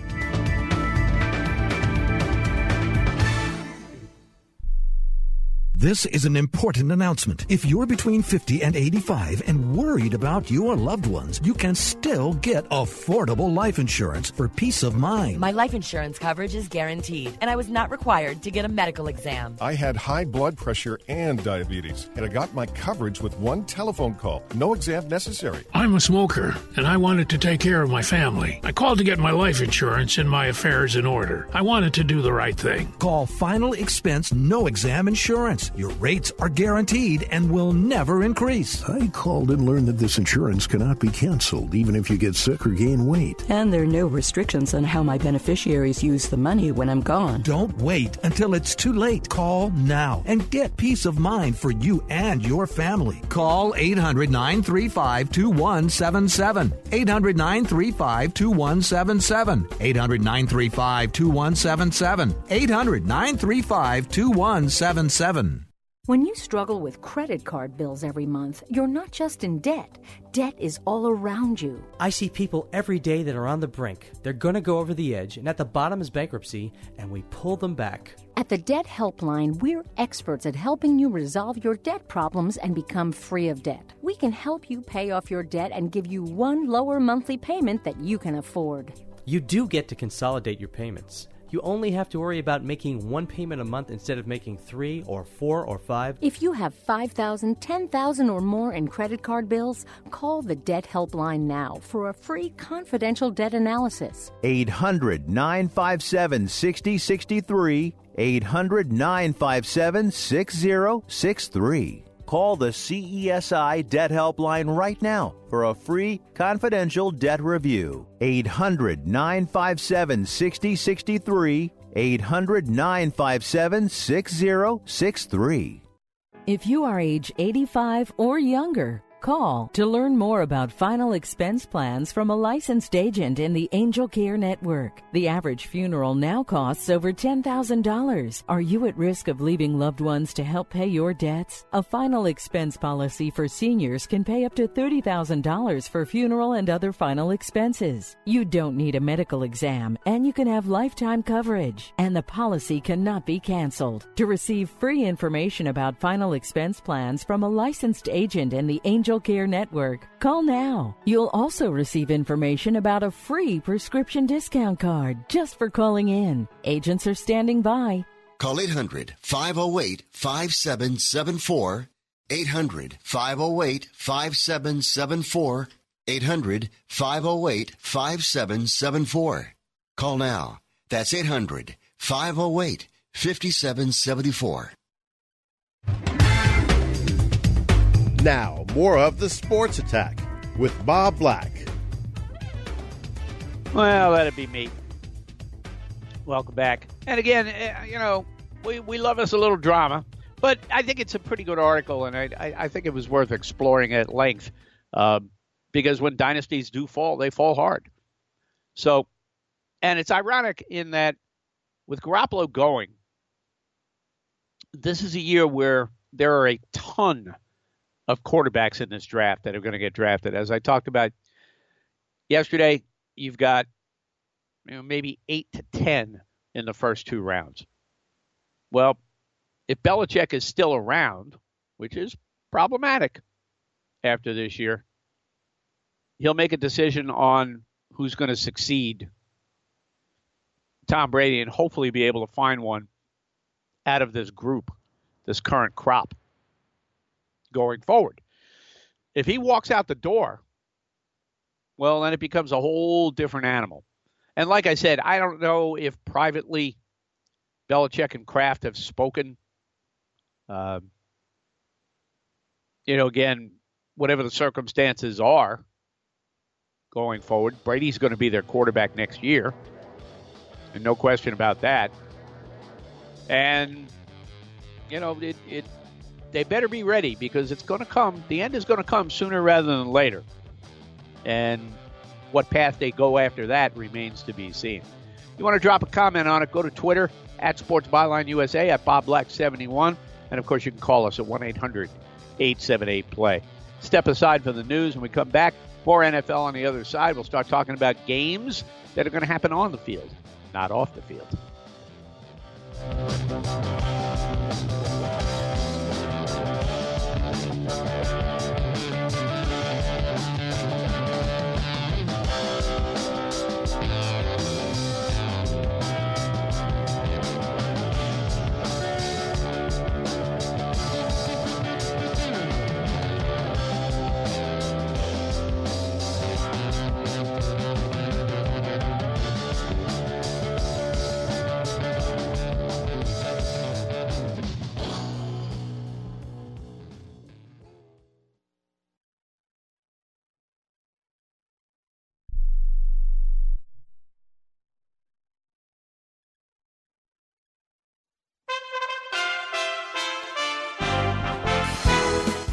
This is an important announcement. If you're between fifty and eighty-five and worried about your loved ones, you can still get affordable life insurance for peace of mind. My life insurance coverage is guaranteed, and I was not required to get a medical exam. I had high blood pressure and diabetes, and I got my coverage with one telephone call. No exam necessary. I'm a smoker, and I wanted to take care of my family. I called to get my life insurance and my affairs in order. I wanted to do the right thing. Call Final Expense No Exam Insurance. Plus, your rates are guaranteed and will never increase. I called and learned that this insurance cannot be canceled, even if you get sick or gain weight. And there are no restrictions on how my beneficiaries use the money when I'm gone. Don't wait until it's too late. Call now and get peace of mind for you and your family. Call eight hundred, nine three five, two one seven seven. eight hundred, nine three five, two one seven seven. eight hundred, nine three five, two one seven seven. eight hundred, nine three five, two one seven seven. When you struggle with credit card bills every month, you're not just in debt. Debt is all around you. I see people every day that are on the brink. They're going to go over the edge, and at the bottom is bankruptcy, and we pull them back. At the Debt Helpline, we're experts at helping you resolve your debt problems and become free of debt. We can help you pay off your debt and give you one lower monthly payment that you can afford. You do get to consolidate your payments. You only have to worry about making one payment a month instead of making three or four or five. If you have five thousand dollars, ten thousand dollars or more in credit card bills, call the Debt Helpline now for a free confidential debt analysis. eight hundred, nine five seven, six zero six three. eight hundred, nine five seven, six zero six three. Call the C E S I Debt Helpline right now for a free confidential debt review. eight hundred, nine five seven, six zero six three. eight hundred, nine five seven, six zero six three. If you are age eighty-five or younger, call to learn more about final expense plans from a licensed agent in the Angel Care Network. The average funeral now costs over ten thousand dollars. Are you at risk of leaving loved ones to help pay your debts? A final expense policy for seniors can pay up to thirty thousand dollars for funeral and other final expenses. You don't need a medical exam, and you can have lifetime coverage, and the policy cannot be canceled. To receive free information about final expense plans from a licensed agent in the Angel Care Network, call now. You'll also receive information about a free prescription discount card just for calling in. Agents are standing by. Call eight hundred, five oh eight, five seven seven four. eight hundred, five oh eight, five seven seven four. eight hundred, five oh eight, five seven seven four. Call now. That's eight hundred, five oh eight, five seven seven four. Now, more of the Sports Attack with Bob Black. Well, that'd be me. Welcome back. And again, you know, we, we love us a little drama, but I think it's a pretty good article, and I, I, I think it was worth exploring at length uh, because when dynasties do fall, they fall hard. So, and it's ironic in that with Garoppolo going, this is a year where there are a ton of quarterbacks in this draft that are going to get drafted. As I talked about yesterday, you've got you know, maybe eight to ten in the first two rounds. Well, if Belichick is still around, which is problematic after this year, he'll make a decision on who's going to succeed Tom Brady and hopefully be able to find one out of this group, this current crop, going forward. If he walks out the door, well, then it becomes a whole different animal. And like I said, I don't know if privately Belichick and Kraft have spoken. Um, you know, again, whatever the circumstances are going forward, Brady's going to be their quarterback next year. And no question about that. And, you know, it, it they better be ready because it's going to come. The end is going to come sooner rather than later. And what path they go after that remains to be seen. You want to drop a comment on it, go to Twitter, at Sports Byline U S A, at Bob Black seventy-one. And, of course, you can call us at one eight hundred eight seven eight play. Step aside from the news. When we come back, more N F L on the other side. We'll start talking about games that are going to happen on the field, not off the field.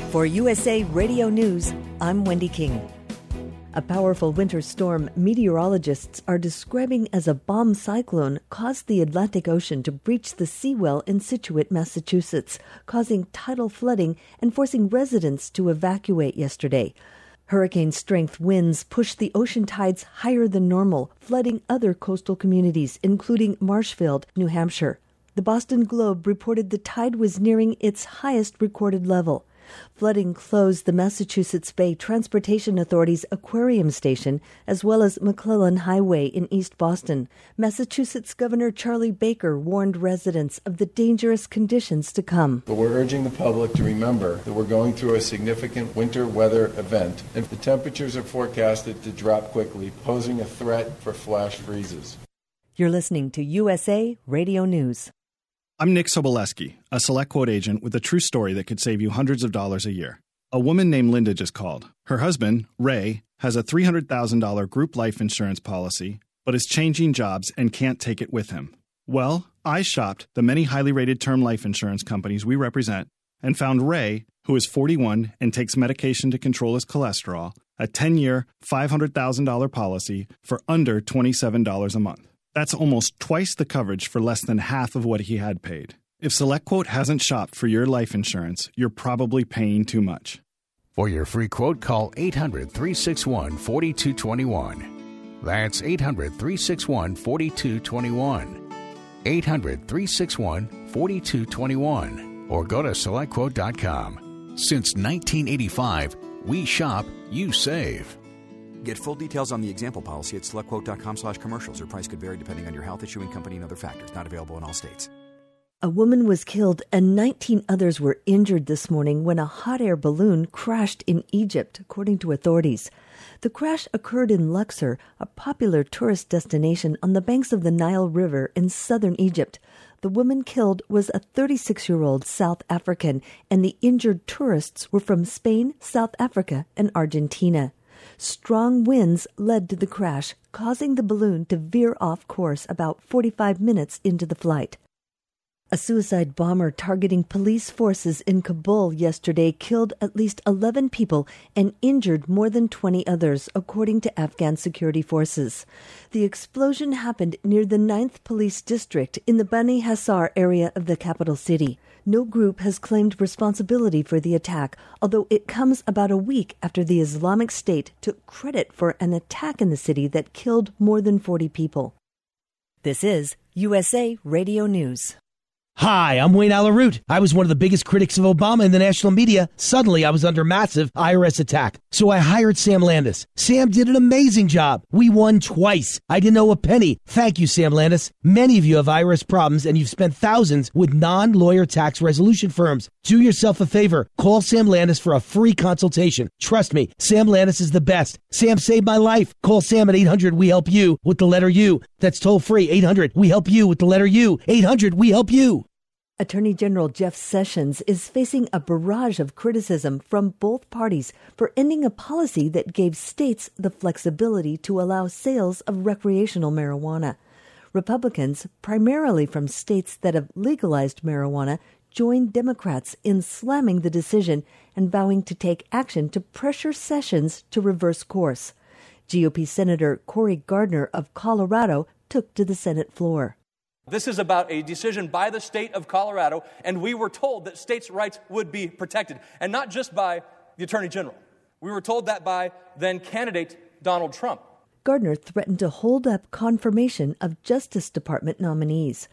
For U S A Radio News, I'm Wendy King. A powerful winter storm meteorologists are describing as a bomb cyclone caused the Atlantic Ocean to breach the seawall in Scituate, Massachusetts, causing tidal flooding and forcing residents to evacuate yesterday. Hurricane-strength winds pushed the ocean tides higher than normal, flooding other coastal communities, including Marshfield, New Hampshire. The Boston Globe reported the tide was nearing its highest recorded level. Flooding closed the Massachusetts Bay Transportation Authority's Aquarium Station, as well as McClellan Highway in East Boston. Massachusetts Governor Charlie Baker warned residents of the dangerous conditions to come. But we're urging the public to remember that we're going through a significant winter weather event, and the temperatures are forecasted to drop quickly, posing a threat for flash freezes. You're listening to U S A Radio News. I'm Nick Soboleski, a SelectQuote agent with a true story that could save you hundreds of dollars a year. A woman named Linda just called. Her husband, Ray, has a three hundred thousand dollars group life insurance policy, but is changing jobs and can't take it with him. Well, I shopped the many highly rated term life insurance companies we represent and found Ray, who is forty-one and takes medication to control his cholesterol, a ten-year, five hundred thousand dollars policy for under twenty-seven dollars a month. That's almost twice the coverage for less than half of what he had paid. If SelectQuote hasn't shopped for your life insurance, you're probably paying too much. For your free quote, call eight hundred, three six one, four two two one. That's eight hundred, three six one, four two two one. eight hundred, three six one, four two two one. Or go to select quote dot com. Since nineteen eighty-five, we shop, you save. Get full details on the example policy at selectquote.com slash commercials. Your price could vary depending on your health, issuing company, and other factors. Not available in all states. A woman was killed and nineteen others were injured this morning when a hot air balloon crashed in Egypt, according to authorities. The crash occurred in Luxor, a popular tourist destination on the banks of the Nile River in southern Egypt. The woman killed was a thirty-six-year-old South African, and the injured tourists were from Spain, South Africa, and Argentina. Strong winds led to the crash, causing the balloon to veer off course about forty-five minutes into the flight. A suicide bomber targeting police forces in Kabul yesterday killed at least eleven people and injured more than twenty others, according to Afghan security forces. The explosion happened near the ninth Police District in the Bani Hassar area of the capital city. No group has claimed responsibility for the attack, although it comes about a week after the Islamic State took credit for an attack in the city that killed more than forty people. This is U S A Radio News. Hi, I'm Wayne Alaroot. I was one of the biggest critics of Obama in the national media. Suddenly, I was under massive I R S attack. So I hired Sam Landis. Sam did an amazing job. We won twice. I didn't owe a penny. Thank you, Sam Landis. Many of you have I R S problems, and you've spent thousands with non-lawyer tax resolution firms. Do yourself a favor. Call Sam Landis for a free consultation. Trust me, Sam Landis is the best. Sam saved my life. Call Sam at eight hundred we help you with the letter U. That's toll free. eight hundred we help you with the letter U. eight hundred we help you. Attorney General Jeff Sessions is facing a barrage of criticism from both parties for ending a policy that gave states the flexibility to allow sales of recreational marijuana. Republicans, primarily from states that have legalized marijuana, joined Democrats in slamming the decision and vowing to take action to pressure Sessions to reverse course. G O P Senator Cory Gardner of Colorado took to the Senate floor. This is about a decision by the state of Colorado, and we were told that states' rights would be protected, and not just by the Attorney General. We were told that by then-candidate Donald Trump. Gardner threatened to hold up confirmation of Justice Department nominees.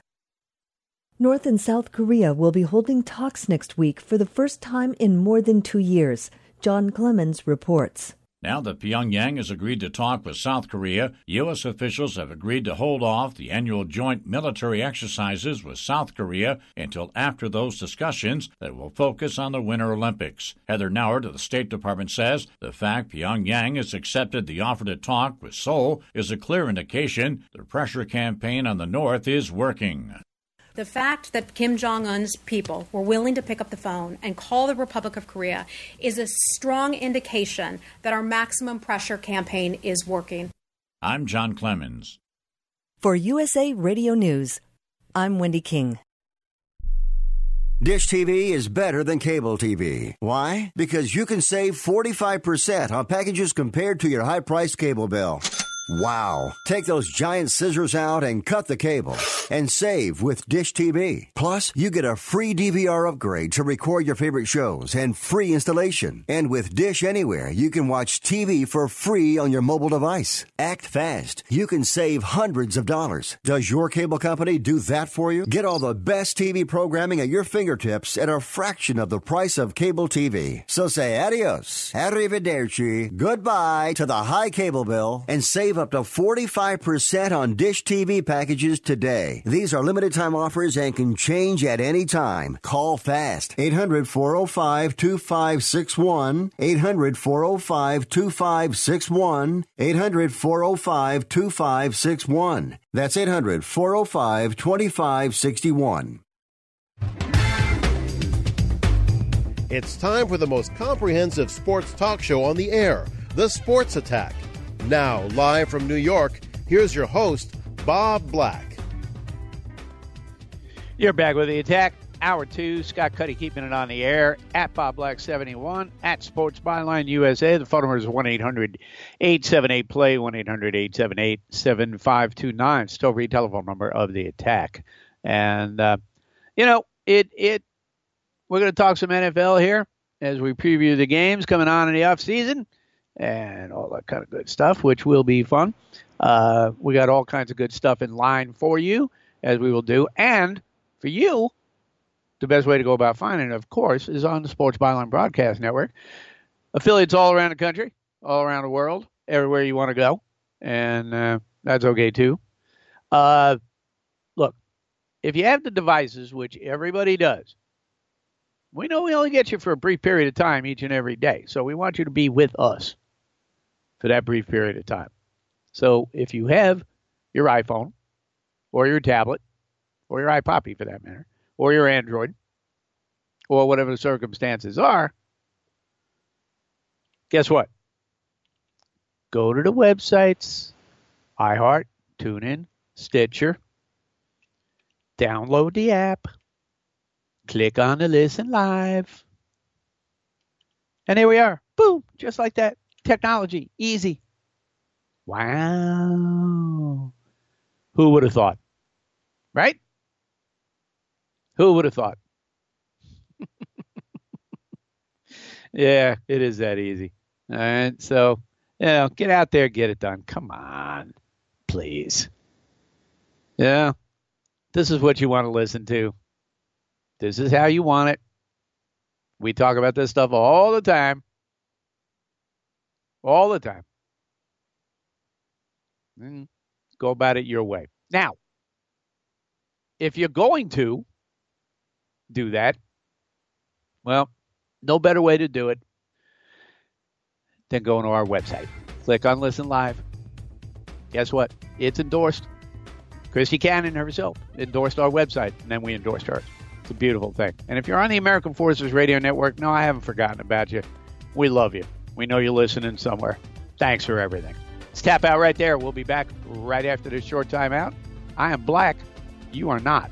North and South Korea will be holding talks next week for the first time in more than two years. John Clemens reports. Now that Pyongyang has agreed to talk with South Korea, U S officials have agreed to hold off the annual joint military exercises with South Korea until after those discussions that will focus on the Winter Olympics. Heather Nauert of the State Department says the fact Pyongyang has accepted the offer to talk with Seoul is a clear indication the pressure campaign on the North is working. The fact that Kim Jong-un's people were willing to pick up the phone and call the Republic of Korea is a strong indication that our maximum pressure campaign is working. I'm John Clemens. For U S A Radio News, I'm Wendy King. Dish T V is better than cable T V. Why? Because you can save forty-five percent on packages compared to your high-priced cable bill. Wow. Take those giant scissors out and cut the cable and save with Dish T V. Plus, you get a free D V R upgrade to record your favorite shows and free installation. And with Dish Anywhere, you can watch T V for free on your mobile device. Act fast. You can save hundreds of dollars. Does your cable company do that for you? Get all the best T V programming at your fingertips at a fraction of the price of cable T V. So say adios, arrivederci, goodbye to the high cable bill and save up to forty-five percent on Dish T V packages today. These are limited time offers and can change at any time. Call fast. eight hundred, four oh five, two five six one. eight hundred, four oh five, two five six one. eight hundred, four oh five, two five six one. That's eight hundred, four oh five, two five six one. It's time for the most comprehensive sports talk show on the air, The Sports Attack. Now, live from New York, here's your host, Bob Black. You're back with The Attack. Hour two, Scott Cuddy keeping it on the air at Bob Black seventy-one, at Sports Byline U S A. The phone number is one eight hundred, eight seven eight, play, one eight hundred, eight seven eight, seven five two nine. Still free telephone number of The Attack. And, uh, you know, it it we're going to talk some N F L here as we preview the games coming on in the offseason. And all that kind of good stuff, which will be fun. Uh, we got all kinds of good stuff in line for you, as we will do. And for you, the best way to go about finding it, of course, is on the Sports Byline Broadcast Network. Affiliates all around the country, all around the world, everywhere you want to go. And uh, that's okay, too. Uh, look, if you have the devices, which everybody does, we know we only get you for a brief period of time each and every day. So we want you to be with us for that brief period of time. So if you have your iPhone or your tablet or your iPoppy for that matter, or your Android or whatever the circumstances are, guess what? Go to the websites, iHeart, TuneIn, Stitcher, download the app, click on the Listen Live, and here we are. Boom, just like that. Technology, easy. Wow. Who would have thought? Right? Who would have thought? Yeah, it is that easy. All right, so, you know, get out there, get it done. Come on, please. Yeah, this is what you want to listen to. This is how you want it. We talk about this stuff all the time. All the time. And go about it your way. Now, if you're going to do that, well, no better way to do it than going to our website. Click on Listen Live. Guess what? It's endorsed. Christy Cannon herself endorsed our website, and then we endorsed hers. It's a beautiful thing. And if you're on the American Forces Radio Network, no, I haven't forgotten about you. We love you. We know you're listening somewhere. Thanks for everything. Let's tap out right there. We'll be back right after this short time out. I am Black. You are not.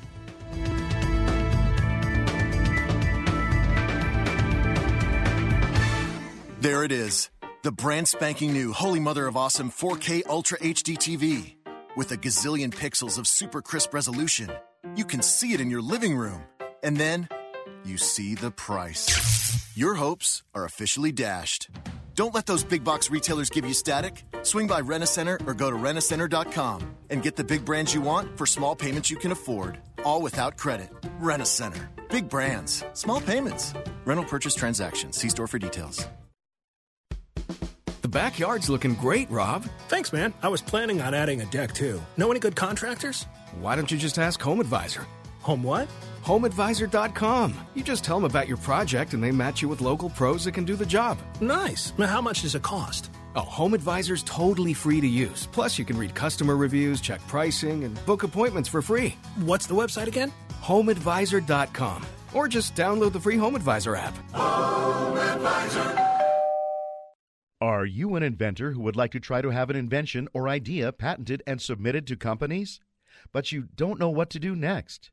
There it is. The brand spanking new Holy Mother of Awesome four K Ultra H D T V. With a gazillion pixels of super crisp resolution. You can see it in your living room. And then you see the price. Your hopes are officially dashed. Don't let those big box retailers give you static. Swing by Rent-A-Center or go to rent a center dot com and get the big brands you want for small payments you can afford. All without credit. Rent-A-Center. Big brands. Small payments. Rental purchase transactions. See store for details. The backyard's looking great, Rob. Thanks, man. I was planning on adding a deck, too. Know any good contractors? Why don't you just ask Home Advisor? Home what? home advisor dot com. You just tell them about your project and they match you with local pros that can do the job. Nice. Now, how much does it cost? Oh, Home Advisor's totally free to use. Plus, you can read customer reviews, check pricing, and book appointments for free. What's the website again? home advisor dot com. Or just download the free Home Advisor app. Home Advisor. Are you an inventor who would like to try to have an invention or idea patented and submitted to companies? But you don't know what to do next?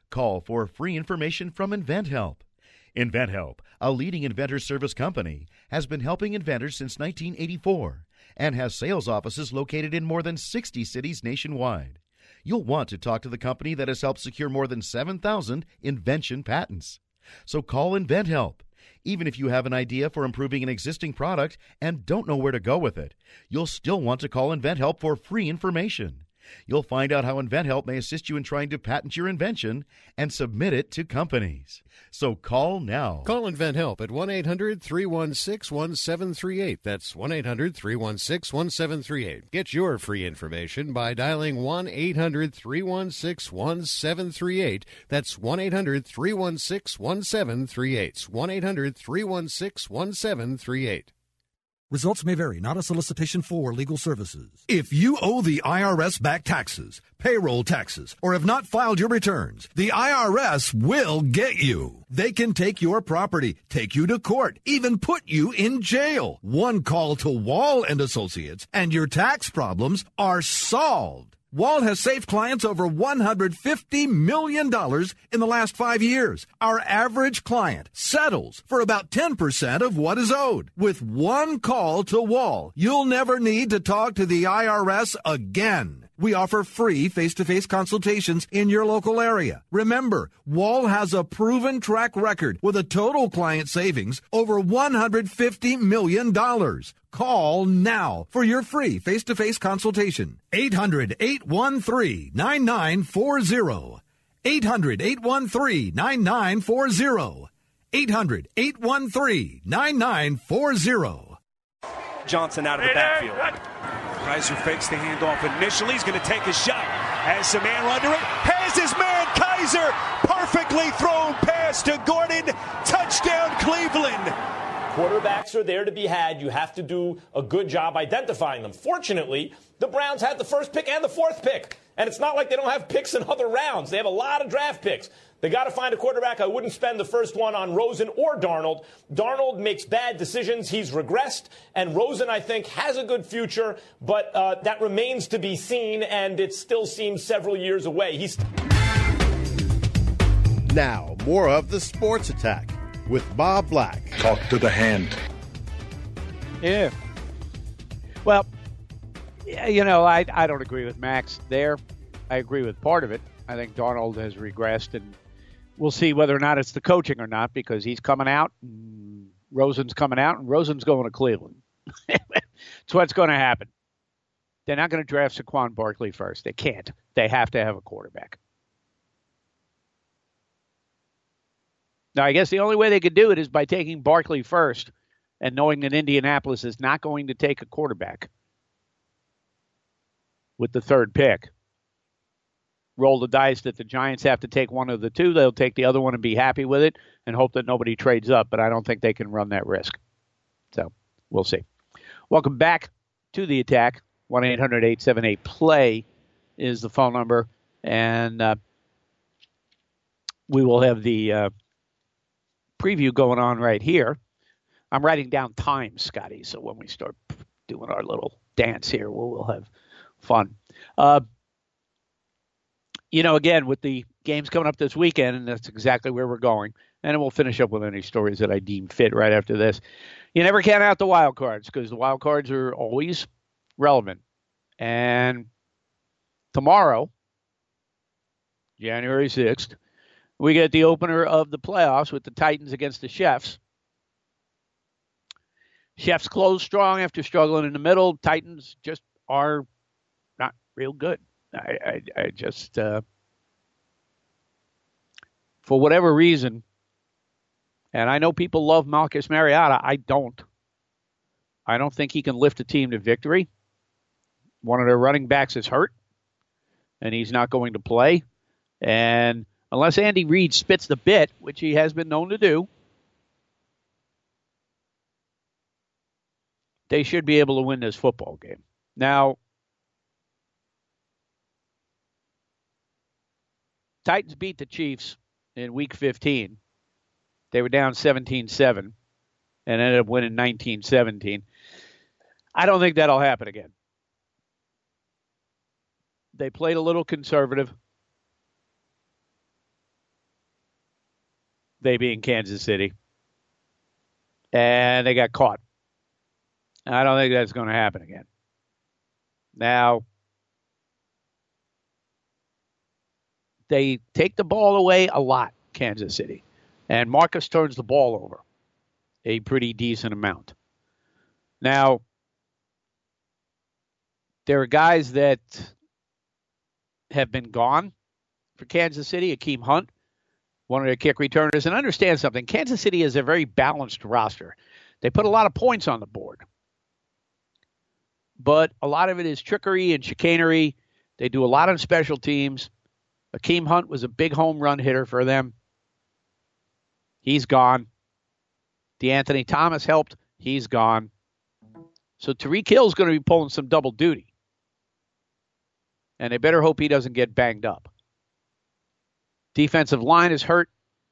Call for free information from InventHelp. InventHelp, a leading inventor service company, has been helping inventors since nineteen eighty-four and has sales offices located in more than sixty cities nationwide. You'll want to talk to the company that has helped secure more than seven thousand invention patents. So call InventHelp. Even if you have an idea for improving an existing product and don't know where to go with it, you'll still want to call InventHelp for free information. You'll find out how InventHelp may assist you in trying to patent your invention and submit it to companies. So call now. Call InventHelp at one eight hundred three one six one seven three eight. That's one eight hundred three one six one seven three eight. Get your free information by dialing one eight hundred three one six one seven three eight. That's one eight hundred three one six one seven three eight. one eight hundred three one six one seven three eight. Results may vary, not a solicitation for legal services. If you owe the I R S back taxes, payroll taxes, or have not filed your returns, the I R S will get you. They can take your property, take you to court, even put you in jail. One call to Wall and Associates, and your tax problems are solved. Wall has saved clients over one hundred fifty million dollars in the last five years. Our average client settles for about ten percent of what is owed. With one call to Wall, you'll never need to talk to the I R S again. We offer free face-to-face consultations in your local area. Remember, Wall has a proven track record with a total client savings over one hundred fifty million dollars. Call now for your free face-to-face consultation. eight hundred, eight one three, nine nine four zero. eight hundred, eight one three, nine nine four zero. eight hundred, eight one three, nine nine four zero. Johnson out of the backfield. Kaiser fakes the handoff initially. He's going to take a shot. Has some air under it. Has his man Kaiser. Perfectly thrown pass to Gordon. Touchdown Cleveland. Quarterbacks are there to be had. You have to do a good job identifying them. Fortunately, the Browns had the first pick and the fourth pick. And it's not like they don't have picks in other rounds. They have a lot of draft picks. They got to find a quarterback. I wouldn't spend the first one on Rosen or Darnold. Darnold makes bad decisions. He's regressed. And Rosen, I think, has a good future. But uh, that remains to be seen, and it still seems several years away. He's Now, more of the Sports Attack with Bob Black. Talk to the hand. Yeah. Well, you know, I, I don't agree with Max there. I agree with part of it. I think Darnold has regressed, and we'll see whether or not it's the coaching or not, because he's coming out, and Rosen's coming out, and Rosen's going to Cleveland. That's what's going to happen. They're not going to draft Saquon Barkley first. They can't. They have to have a quarterback. Now, I guess the only way they could do it is by taking Barkley first and knowing that Indianapolis is not going to take a quarterback with the third pick. Roll the dice that the Giants have to take one of the two. They'll take the other one and be happy with it and hope that nobody trades up, but I don't think they can run that risk. So we'll see. Welcome back to the attack. one eight hundred eight seven eight play is the phone number, and uh, we will have the uh, preview going on right here. I'm writing down times, Scotty, so when we start doing our little dance here, we'll, we'll have fun. Uh, you know, again, with the games coming up this weekend, and that's exactly where we're going, and then we'll finish up with any stories that I deem fit right after this. You never count out the wild cards, because the wild cards are always relevant. And tomorrow, January sixth, we get the opener of the playoffs with the Titans against the Chefs. Chefs close strong after struggling in the middle. Titans just are not real good. I, I, I just, uh, for whatever reason, and I know people love Marcus Mariota. I don't. I don't think he can lift a team to victory. One of their running backs is hurt, and he's not going to play. And unless Andy Reid spits the bit, which he has been known to do, they should be able to win this football game. Now, Titans beat the Chiefs in week fifteen. They were down seventeen seven and ended up winning nineteen seventeen. I don't think that'll happen again. They played a little conservative. they being Kansas City. And they got caught. I don't think that's going to happen again. Now, they take the ball away a lot, Kansas City. And Marcus turns the ball over a pretty decent amount. Now, there are guys that have been gone for Kansas City. Akeem Hunt, one of their kick returners. And understand something, Kansas City is a very balanced roster. They put a lot of points on the board. But a lot of it is trickery and chicanery. They do a lot on special teams. Akeem Hunt was a big home run hitter for them. He's gone. DeAnthony Thomas helped. He's gone. So Tyreek Hill's going to be pulling some double duty. And they better hope he doesn't get banged up. Defensive line is hurt.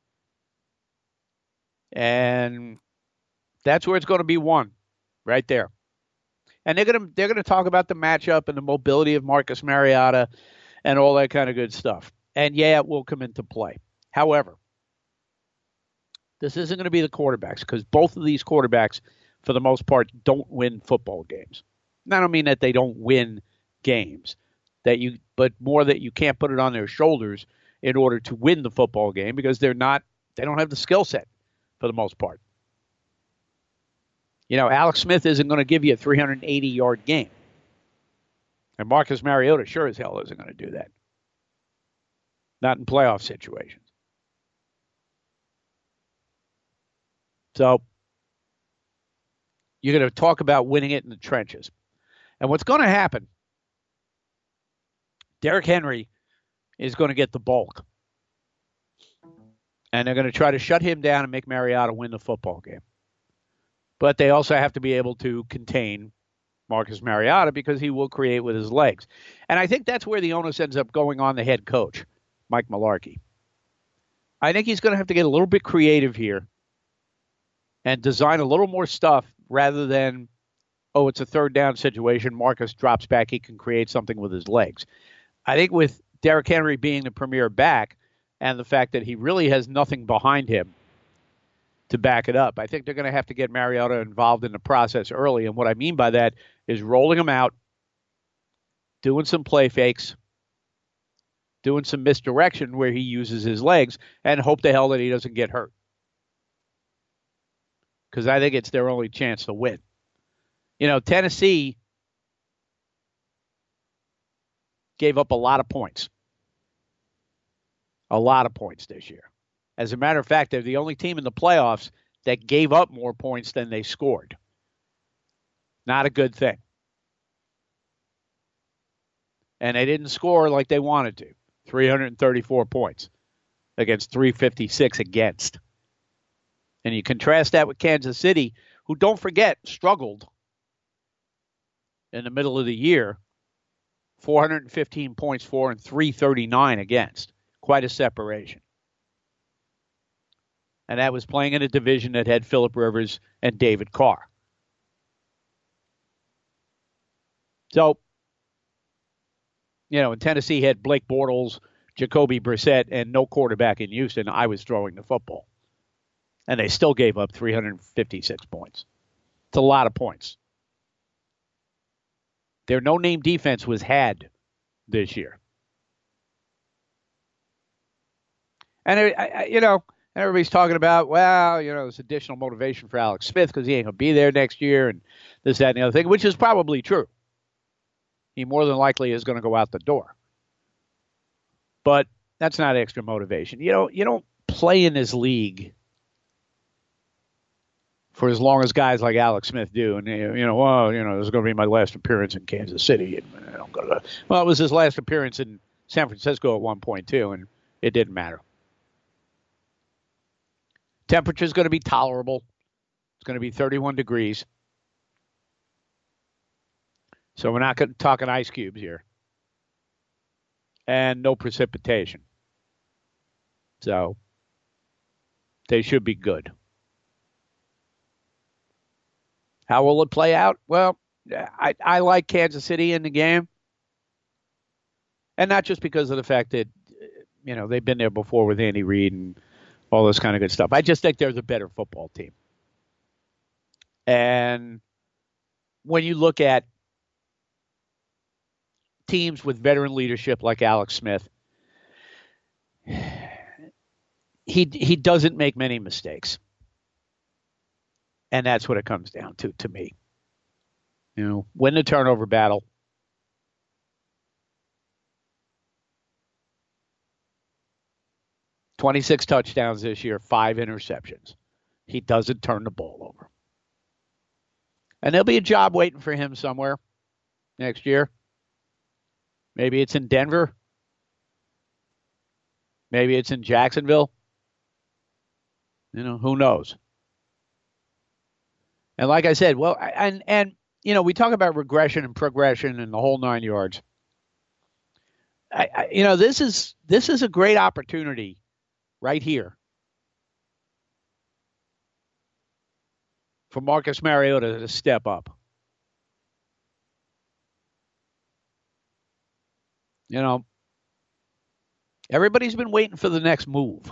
And that's where it's going to be won. Right there. And they're going to they're going to talk about the matchup and the mobility of Marcus Mariota and all that kind of good stuff. And yeah, it will come into play. However, this isn't going to be the quarterbacks because both of these quarterbacks, for the most part, don't win football games. And I don't mean that they don't win games, that you, but more that you can't put it on their shoulders in order to win the football game because they're not, they don't have the skill set for the most part. You know, Alex Smith isn't going to give you a three hundred eighty yard game. And Marcus Mariota sure as hell isn't going to do that. Not in playoff situations. So, you're going to talk about winning it in the trenches. And what's going to happen, Derrick Henry is going to get the bulk. And they're going to try to shut him down and make Mariota win the football game. But they also have to be able to contain Marcus Mariota because he will create with his legs. And I think that's where the onus ends up going on the head coach, Mike Mularkey. I think he's going to have to get a little bit creative here and design a little more stuff rather than, oh, it's a third down situation. Marcus drops back. He can create something with his legs. I think with Derrick Henry being the premier back and the fact that he really has nothing behind him to back it up, I think they're going to have to get Mariota involved in the process early. And what I mean by that is rolling him out, doing some play fakes, doing some misdirection where he uses his legs, and hope to hell that he doesn't get hurt. Because I think it's their only chance to win. You know, Tennessee gave up a lot of points. A lot of points this year. As a matter of fact, they're the only team in the playoffs that gave up more points than they scored. Not a good thing. And they didn't score like they wanted to. three hundred thirty-four points against three hundred fifty-six against. And you contrast that with Kansas City, who, don't forget, struggled in the middle of the year. four hundred fifteen points for and three thirty-nine against. Quite a separation. And that was playing in a division that had Phillip Rivers and David Carr. So, you know, in Tennessee had Blake Bortles, Jacoby Brissett, and no quarterback in Houston. I was throwing the football. And they still gave up three hundred fifty-six points. It's a lot of points. Their no-name defense was had this year. And, I, I, you know, everybody's talking about, well, you know, there's additional motivation for Alex Smith because he ain't going to be there next year and this, that, and the other thing, which is probably true. He more than likely is going to go out the door. But that's not extra motivation. You know, you don't play in this league for as long as guys like Alex Smith do. And, you know, well, you know, this is going to be my last appearance in Kansas City. And I'm gonna, well, it was his last appearance in San Francisco at one point, too, and it didn't matter. Temperature is going to be tolerable. It's going to be thirty-one degrees. So we're not talking ice cubes here. And no precipitation. So they should be good. How will it play out? Well, I, I like Kansas City in the game. And not just because of the fact that, you know, they've been there before with Andy Reid and all this kind of good stuff. I just think they're the better football team. And when you look at teams with veteran leadership like Alex Smith, he he doesn't make many mistakes. And that's what it comes down to, to me. You know, win the turnover battle. twenty-six touchdowns this year, five interceptions. He doesn't turn the ball over. And there'll be a job waiting for him somewhere next year. Maybe it's in Denver. Maybe it's in Jacksonville. You know, who knows? And like I said, well, and, and you know, we talk about regression and progression and the whole nine yards. I, I, you know, this is this is a great opportunity right here for Marcus Mariota to step up. You know, everybody's been waiting for the next move.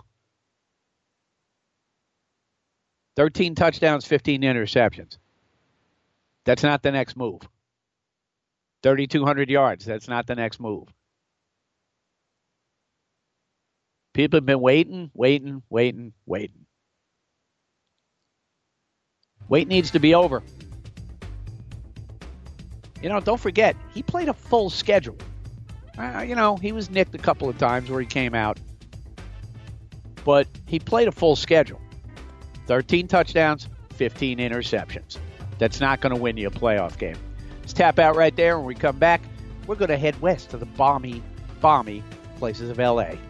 thirteen touchdowns, fifteen interceptions. That's not the next move. thirty-two hundred yards. That's not the next move. People have been waiting, waiting, waiting, waiting. Wait needs to be over. You know, don't forget, he played a full schedule. Uh, you know, he was nicked a couple of times where he came out. But he played a full schedule. thirteen touchdowns, fifteen interceptions. That's not going to win you a playoff game. Let's tap out right there. When we come back, we're going to head west to the balmy, balmy places of L A.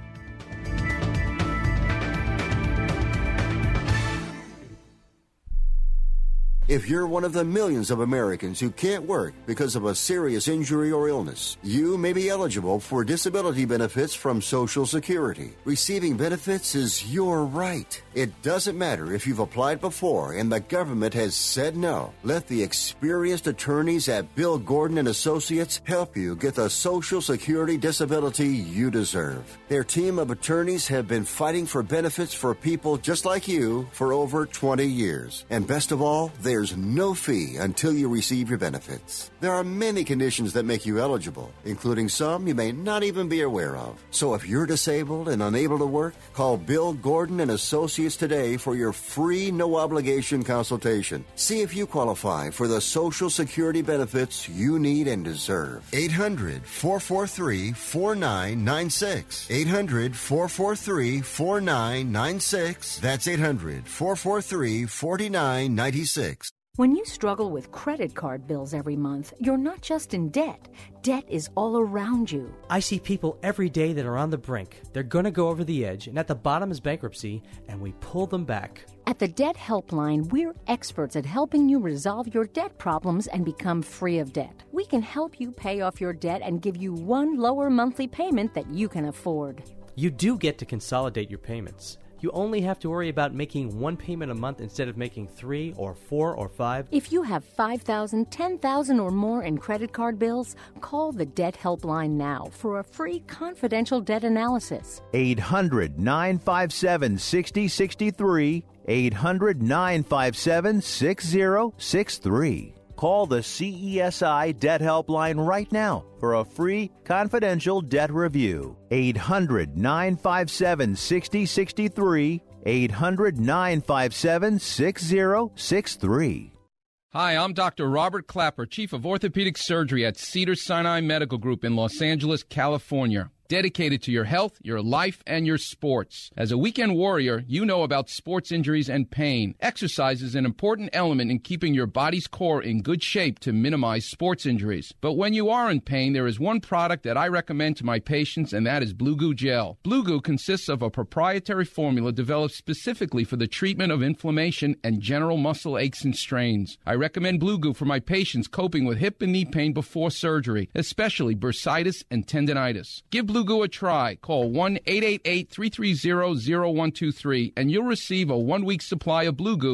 If you're one of the millions of Americans who can't work because of a serious injury or illness, you may be eligible for disability benefits from Social Security. Receiving benefits is your right. It doesn't matter if you've applied before and the government has said no. Let the experienced attorneys at Bill Gordon and Associates help you get the Social Security disability you deserve. Their team of attorneys have been fighting for benefits for people just like you for over twenty years. And best of all, they're There's no fee until you receive your benefits. There are many conditions that make you eligible, including some you may not even be aware of. So if you're disabled and unable to work, call Bill Gordon and Associates today for your free, no-obligation consultation. See if you qualify for the Social Security benefits you need and deserve. eight hundred, four four three, four nine nine six. eight hundred, four four three, four nine nine six. That's eight hundred, four four three, four nine nine six. When you struggle with credit card bills every month, you're not just in debt. Debt is all around you. I see people every day that are on the brink. They're going to go over the edge, and at the bottom is bankruptcy, and we pull them back. At the Debt Helpline, we're experts at helping you resolve your debt problems and become free of debt. We can help you pay off your debt and give you one lower monthly payment that you can afford. You do get to consolidate your payments. You only have to worry about making one payment a month instead of making three or four or five. If you have five thousand dollars, ten thousand dollars or more in credit card bills, call the Debt Helpline now for a free confidential debt analysis. eight hundred, nine five seven, six zero six three. eight hundred, nine five seven, six zero six three. Call the C E S I Debt Helpline right now for a free confidential debt review. eight hundred, nine five seven, six zero six three. eight hundred, nine five seven, six zero six three. Hi, I'm Doctor Robert Clapper, Chief of Orthopedic Surgery at Cedars-Sinai Medical Group in Los Angeles, California. Dedicated to your health, your life, and your sports. As a weekend warrior, you know about sports injuries and pain. Exercise is an important element in keeping your body's core in good shape to minimize sports injuries. But when you are in pain, there is one product that I recommend to my patients, and that is Blue Goo Gel. Blue Goo consists of a proprietary formula developed specifically for the treatment of inflammation and general muscle aches and strains. I recommend Blue Goo for my patients coping with hip and knee pain before surgery, especially bursitis and tendinitis. Give Blue Goo a try. Call one eight eight eight, three three zero, zero one two three and you'll receive a one-week supply of Blue Goo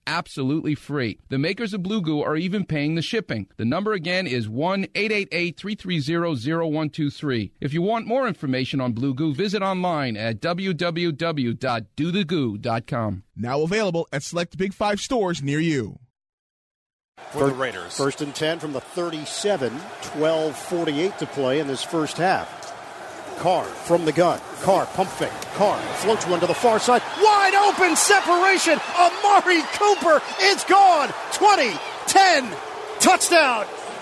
absolutely free. The makers of Blue Goo are even paying the shipping. The number again is one eight eight eight, three three zero, zero one two three. If you want more information on Blue Goo, visit online at w w w dot do the goo dot com. Now available at select Big Five stores near you. For the Raiders. First and ten from the thirty-seven, twelve forty-eight to play in this first half. Carr from the gun. Carr, pump fake. Carr floats one to the far side. Wide open separation. Amari Cooper is gone. twenty, ten, touchdown.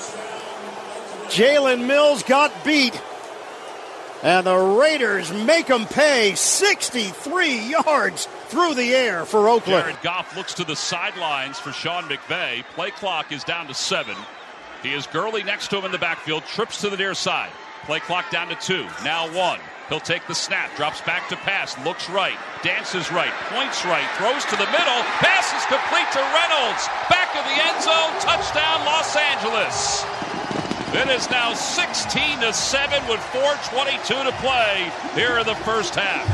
Jalen Mills got beat. And the Raiders make them pay sixty-three yards through the air for Oakland. Jared Goff looks to the sidelines for Sean McVay. Play clock is down to seven. He has Gurley next to him in the backfield. Trips to the near side. Play clock down to two. Now one. He'll take the snap. Drops back to pass. Looks right. Dances right. Points right. Throws to the middle. Pass is complete to Reynolds. Back of the end zone. Touchdown Los Angeles. It is now sixteen to seven with four twenty-two to play here in the first half.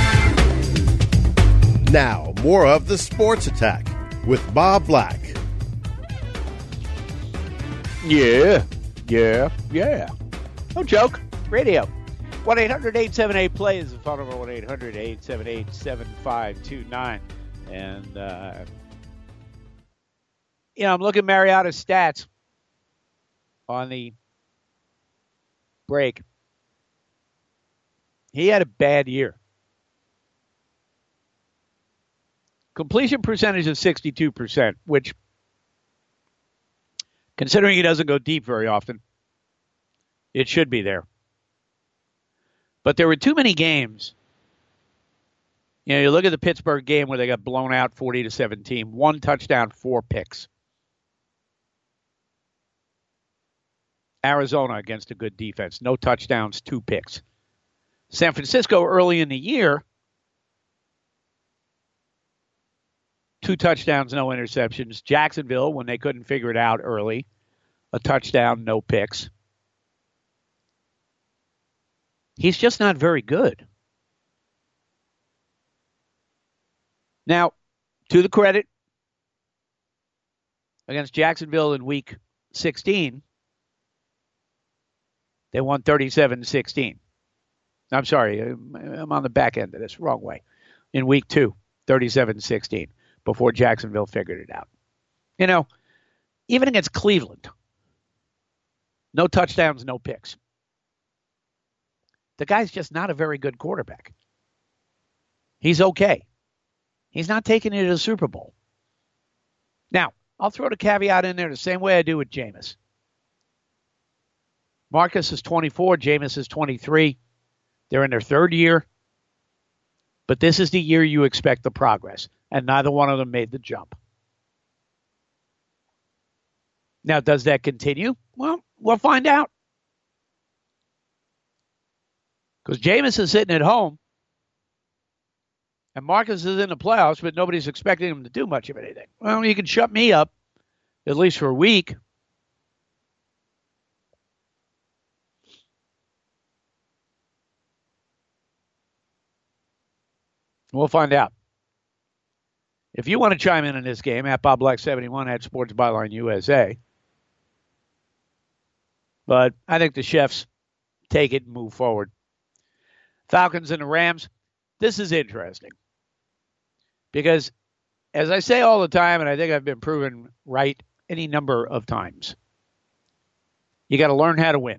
Now, more of the Sports Attack with Bob Black. Yeah, yeah, yeah. No joke. Radio. one eight hundred eight seven eight play is the phone number. one eight hundred eight seven eight seven five two nine. And, uh, you know, I'm looking at Mariota's stats on the break. He had a bad year. Completion percentage of sixty-two percent, which, considering he doesn't go deep very often, it should be there. But there were too many games. You know, you look at the Pittsburgh game where they got blown out forty to seventeen. One touchdown, four picks. Arizona against a good defense. No touchdowns, two picks. San Francisco early in the year, two touchdowns, no interceptions. Jacksonville, when they couldn't figure it out early, a touchdown, no picks. He's just not very good. Now, to the credit, against Jacksonville in week sixteen, they won thirty-seven to sixteen. I'm sorry, I'm on the back end of this, wrong way. In week two, thirty-seven to sixteen, before Jacksonville figured it out. You know, even against Cleveland, no touchdowns, no picks. The guy's just not a very good quarterback. He's okay. He's not taking it to the Super Bowl. Now, I'll throw the caveat in there the same way I do with Jameis. Marcus is twenty-four, Jameis is twenty-three. They're in their third year. But this is the year you expect the progress. And neither one of them made the jump. Now, does that continue? Well, we'll find out. Because Jameis is sitting at home. And Marcus is in the playoffs, but nobody's expecting him to do much of anything. Well, you can shut me up, at least for a week. We'll find out. If you want to chime in on this game, at Bob Black seventy-one at Sports Byline U S A. But I think the Chefs take it and move forward. Falcons and the Rams, this is interesting. Because, as I say all the time, and I think I've been proven right any number of times, you got to learn how to win.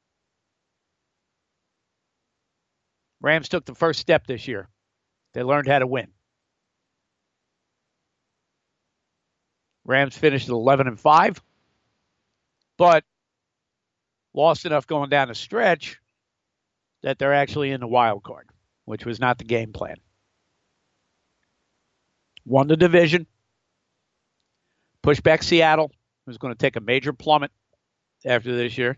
Rams took the first step this year. They learned how to win. Rams finished at eleven and five, but lost enough going down the stretch that they're actually in the wild card, which was not the game plan. Won the division, pushed back Seattle, who's going to take a major plummet after this year.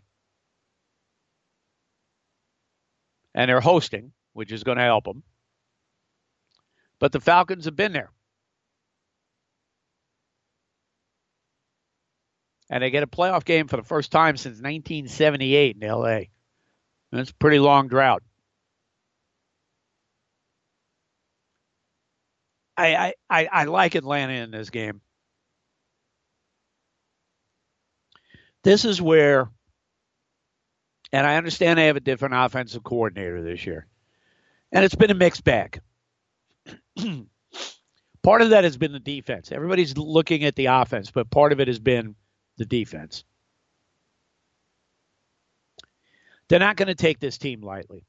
And they're hosting, which is going to help them. But the Falcons have been there. And they get a playoff game for the first time since nineteen seventy-eight in L A. That's a pretty long drought. I, I, I like Atlanta in this game. This is where, and I understand they have a different offensive coordinator this year, and it's been a mixed bag. Part of that has been the defense. Everybody's looking at the offense, but part of it has been the defense. They're not going to take this team lightly.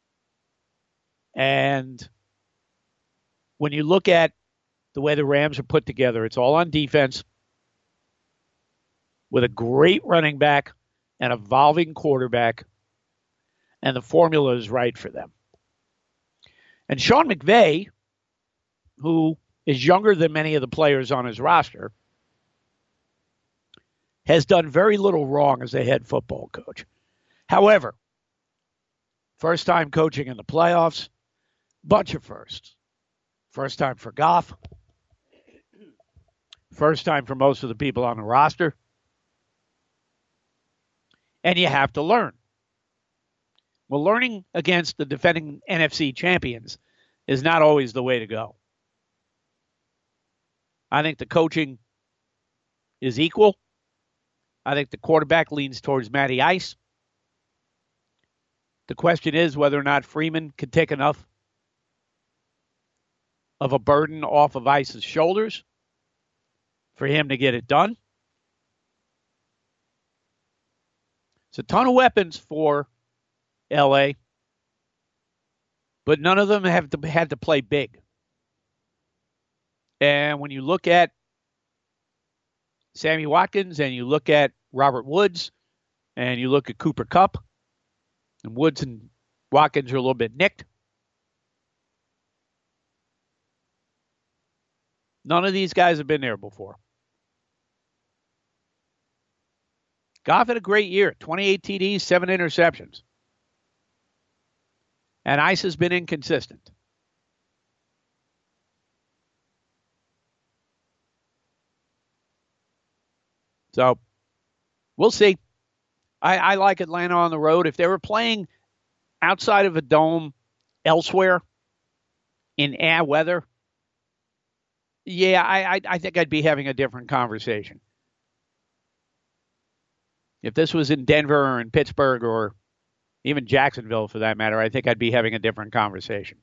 And when you look at the way the Rams are put together, it's all on defense with a great running back, an evolving quarterback, and the formula is right for them. And Sean McVay, who is younger than many of the players on his roster, has done very little wrong as a head football coach. However, first time coaching in the playoffs, bunch of firsts. First time for Goff. First time for most of the people on the roster. And you have to learn. Well, learning against the defending N F C champions is not always the way to go. I think the coaching is equal. I think the quarterback leans towards Matty Ice. The question is whether or not Freeman can take enough of a burden off of Ice's shoulders for him to get it done. It's a ton of weapons for L A, but none of them have to, had to play big. And when you look at Sammy Watkins and you look at Robert Woods and you look at Cooper Kupp, and Woods and Watkins are a little bit nicked. None of these guys have been there before. Goff had a great year, twenty-eight T Ds, seven interceptions. And Ice has been inconsistent. So, we'll see. I, I like Atlanta on the road. If they were playing outside of a dome elsewhere in air weather, yeah, I, I, I think I'd be having a different conversation. If this was in Denver or in Pittsburgh or even Jacksonville, for that matter, I think I'd be having a different conversation.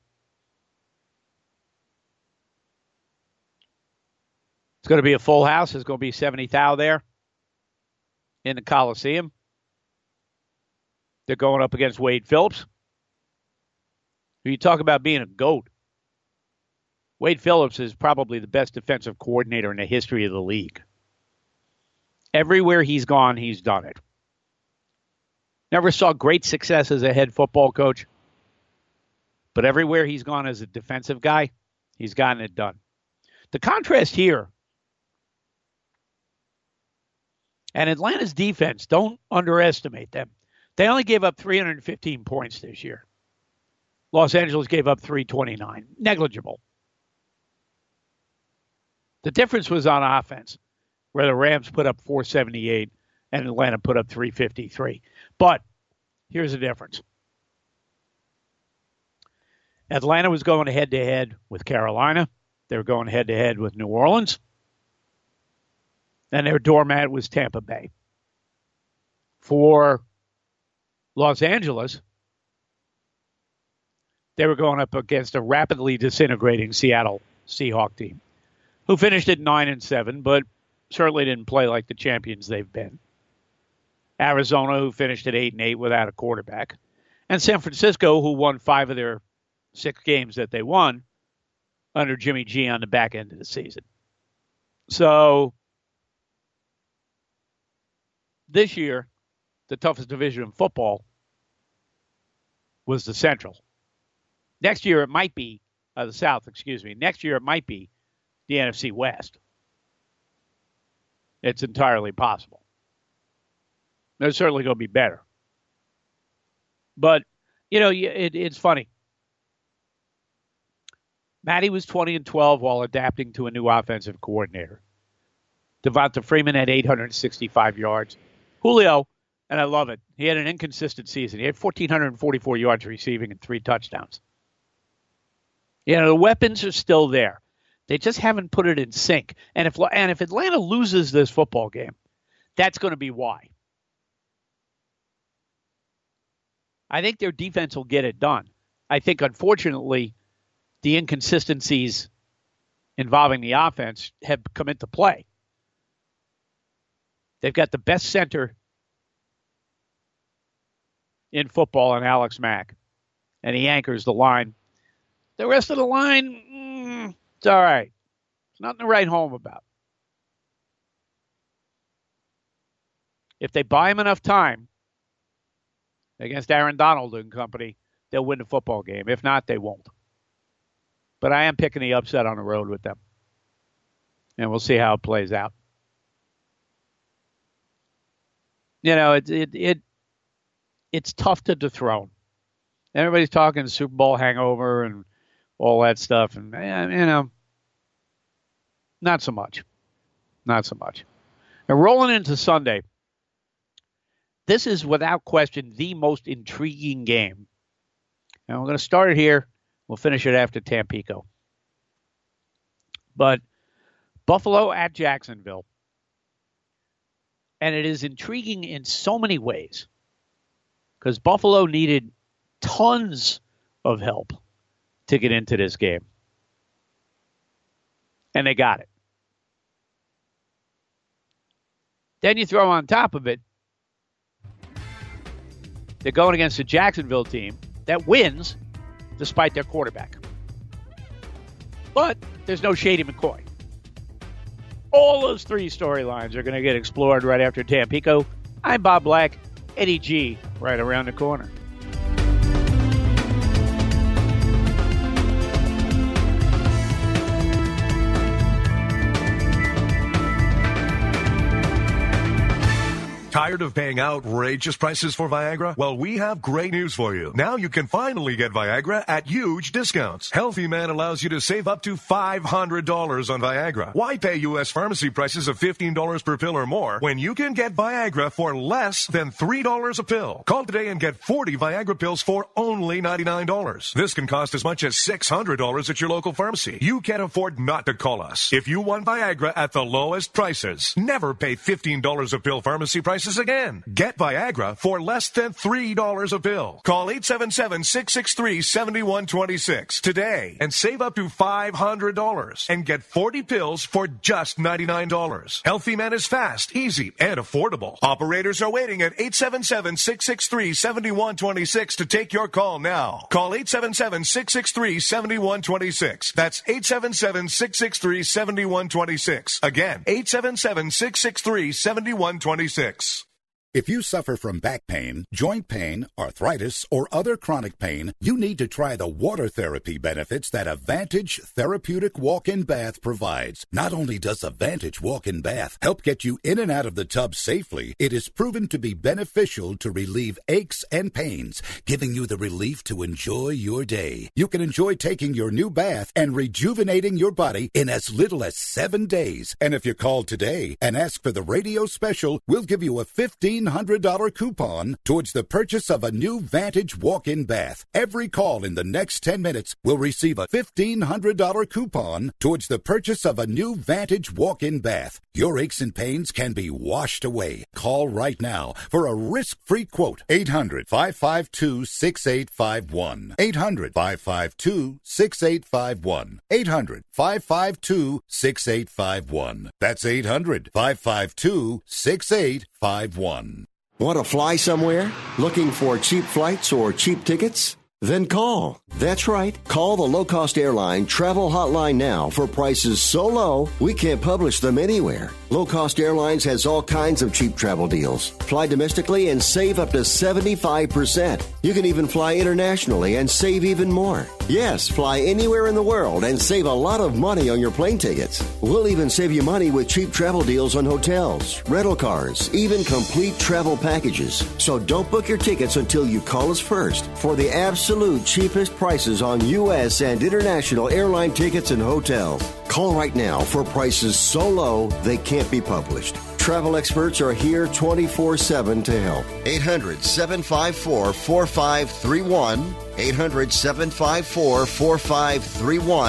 It's going to be a full house. There's going to be seventy thousand there in the Coliseum. They're going up against Wade Phillips. You talk about being a GOAT. Wade Phillips is probably the best defensive coordinator in the history of the league. Everywhere he's gone, he's done it. Never saw great success as a head football coach, but everywhere he's gone as a defensive guy, he's gotten it done. The contrast here, and Atlanta's defense, don't underestimate them. They only gave up three hundred fifteen points this year. Los Angeles gave up three twenty-nine. Negligible. The difference was on offense, where the Rams put up four seventy-eight and Atlanta put up three fifty-three. But here's the difference. Atlanta was going head-to-head with Carolina. They were going head-to-head with New Orleans. And their doormat was Tampa Bay. For Los Angeles, they were going up against a rapidly disintegrating Seattle Seahawks team, who finished at nine and seven, but certainly didn't play like the champions they've been. Arizona, who finished at eight and eight without a quarterback, and San Francisco, who won five of their six games that they won under Jimmy G on the back end of the season. So this year, the toughest division in football was the Central. Next year, it might be uh, the South. Excuse me. Next year, it might be the N F C West. It's entirely possible. They're certainly going to be better. But, you know, it, it's funny. Matty was twenty and twelve while adapting to a new offensive coordinator. Devonta Freeman had eight hundred sixty-five yards. Julio, and I love it, he had an inconsistent season. He had one thousand four hundred forty-four yards receiving and three touchdowns. You know, the weapons are still there. They just haven't put it in sync. And if and if Atlanta loses this football game, that's going to be why. I think their defense will get it done. I think, unfortunately, the inconsistencies involving the offense have come into play. They've got the best center in football in Alex Mack, and he anchors the line. The rest of the line, mm, it's all right. It's nothing to write home about. If they buy him enough time against Aaron Donald and company, they'll win the football game. If not, they won't. But I am picking the upset on the road with them. And we'll see how it plays out. You know, it it, it it's tough to dethrone. Everybody's talking Super Bowl hangover and all that stuff. And, you know, not so much. Not so much. And rolling into Sunday, this is without question the most intriguing game. And we're going to start it here. We'll finish it after Tampico. But Buffalo at Jacksonville. And it is intriguing in so many ways. Because Buffalo needed tons of help to get into this game. And they got it. Then you throw on top of it, they're going against a Jacksonville team that wins despite their quarterback. But there's no Shady McCoy. All those three storylines are going to get explored right after Tampico. I'm Bob Black, Eddie G, right around the corner. Tired of paying outrageous prices for Viagra? Well, we have great news for you. Now you can finally get Viagra at huge discounts. Healthy Man allows you to save up to five hundred dollars on Viagra. Why pay U S pharmacy prices of fifteen dollars per pill or more when you can get Viagra for less than three dollars a pill? Call today and get forty Viagra pills for only ninety-nine dollars. This can cost as much as six hundred dollars at your local pharmacy. You can't afford not to call us. If you want Viagra at the lowest prices, never pay fifteen dollars a pill pharmacy prices again. Get Viagra for less than three dollars a pill. Call eight seven seven, six six three, seven one two six today and save up to five hundred dollars and get forty pills for just ninety-nine dollars. Healthy Man is fast, easy, and affordable. Operators are waiting at eight seven seven, six six three, seven one two six to take your call now. Call eight seven seven, six six three, seven one two six. That's eight seven seven, six six three, seven one two six. Again, eight seven seven, six six three, seven one two six. If you suffer from back pain, joint pain, arthritis, or other chronic pain, you need to try the water therapy benefits that a Vantage Therapeutic Walk-In Bath provides. Not only does a Vantage Walk-In Bath help get you in and out of the tub safely, it is proven to be beneficial to relieve aches and pains, giving you the relief to enjoy your day. You can enjoy taking your new bath and rejuvenating your body in as little as seven days. And if you call today and ask for the radio special, we'll give you a fifteen hundred dollars coupon towards the purchase of a new Vantage walk-in bath. Every call in the next ten minutes will receive a fifteen hundred dollars coupon towards the purchase of a new Vantage walk-in bath. Your aches and pains can be washed away. Call right now for a risk-free quote. eight hundred, five five two, six eight five one. eight hundred, five five two, six eight five one. eight hundred, five five two, six eight five one. That's eight hundred, five five two, six eight five one. Want to fly somewhere? Looking for cheap flights or cheap tickets? Then call. That's right. Call the low-cost airline travel hotline now for prices so low we can't publish them anywhere. Low-cost airlines has all kinds of cheap travel deals. Fly domestically and save up to seventy-five percent. You can even fly internationally and save even more. Yes, fly anywhere in the world and save a lot of money on your plane tickets. We'll even save you money with cheap travel deals on hotels, rental cars, even complete travel packages. So don't book your tickets until you call us first for the absolute Absolute cheapest prices on U S and international airline tickets and hotels. Call right now for prices so low they can't be published. Travel experts are here twenty-four seven to help. eight hundred, seven five four, four five three one. eight hundred, seven five four, four five three one.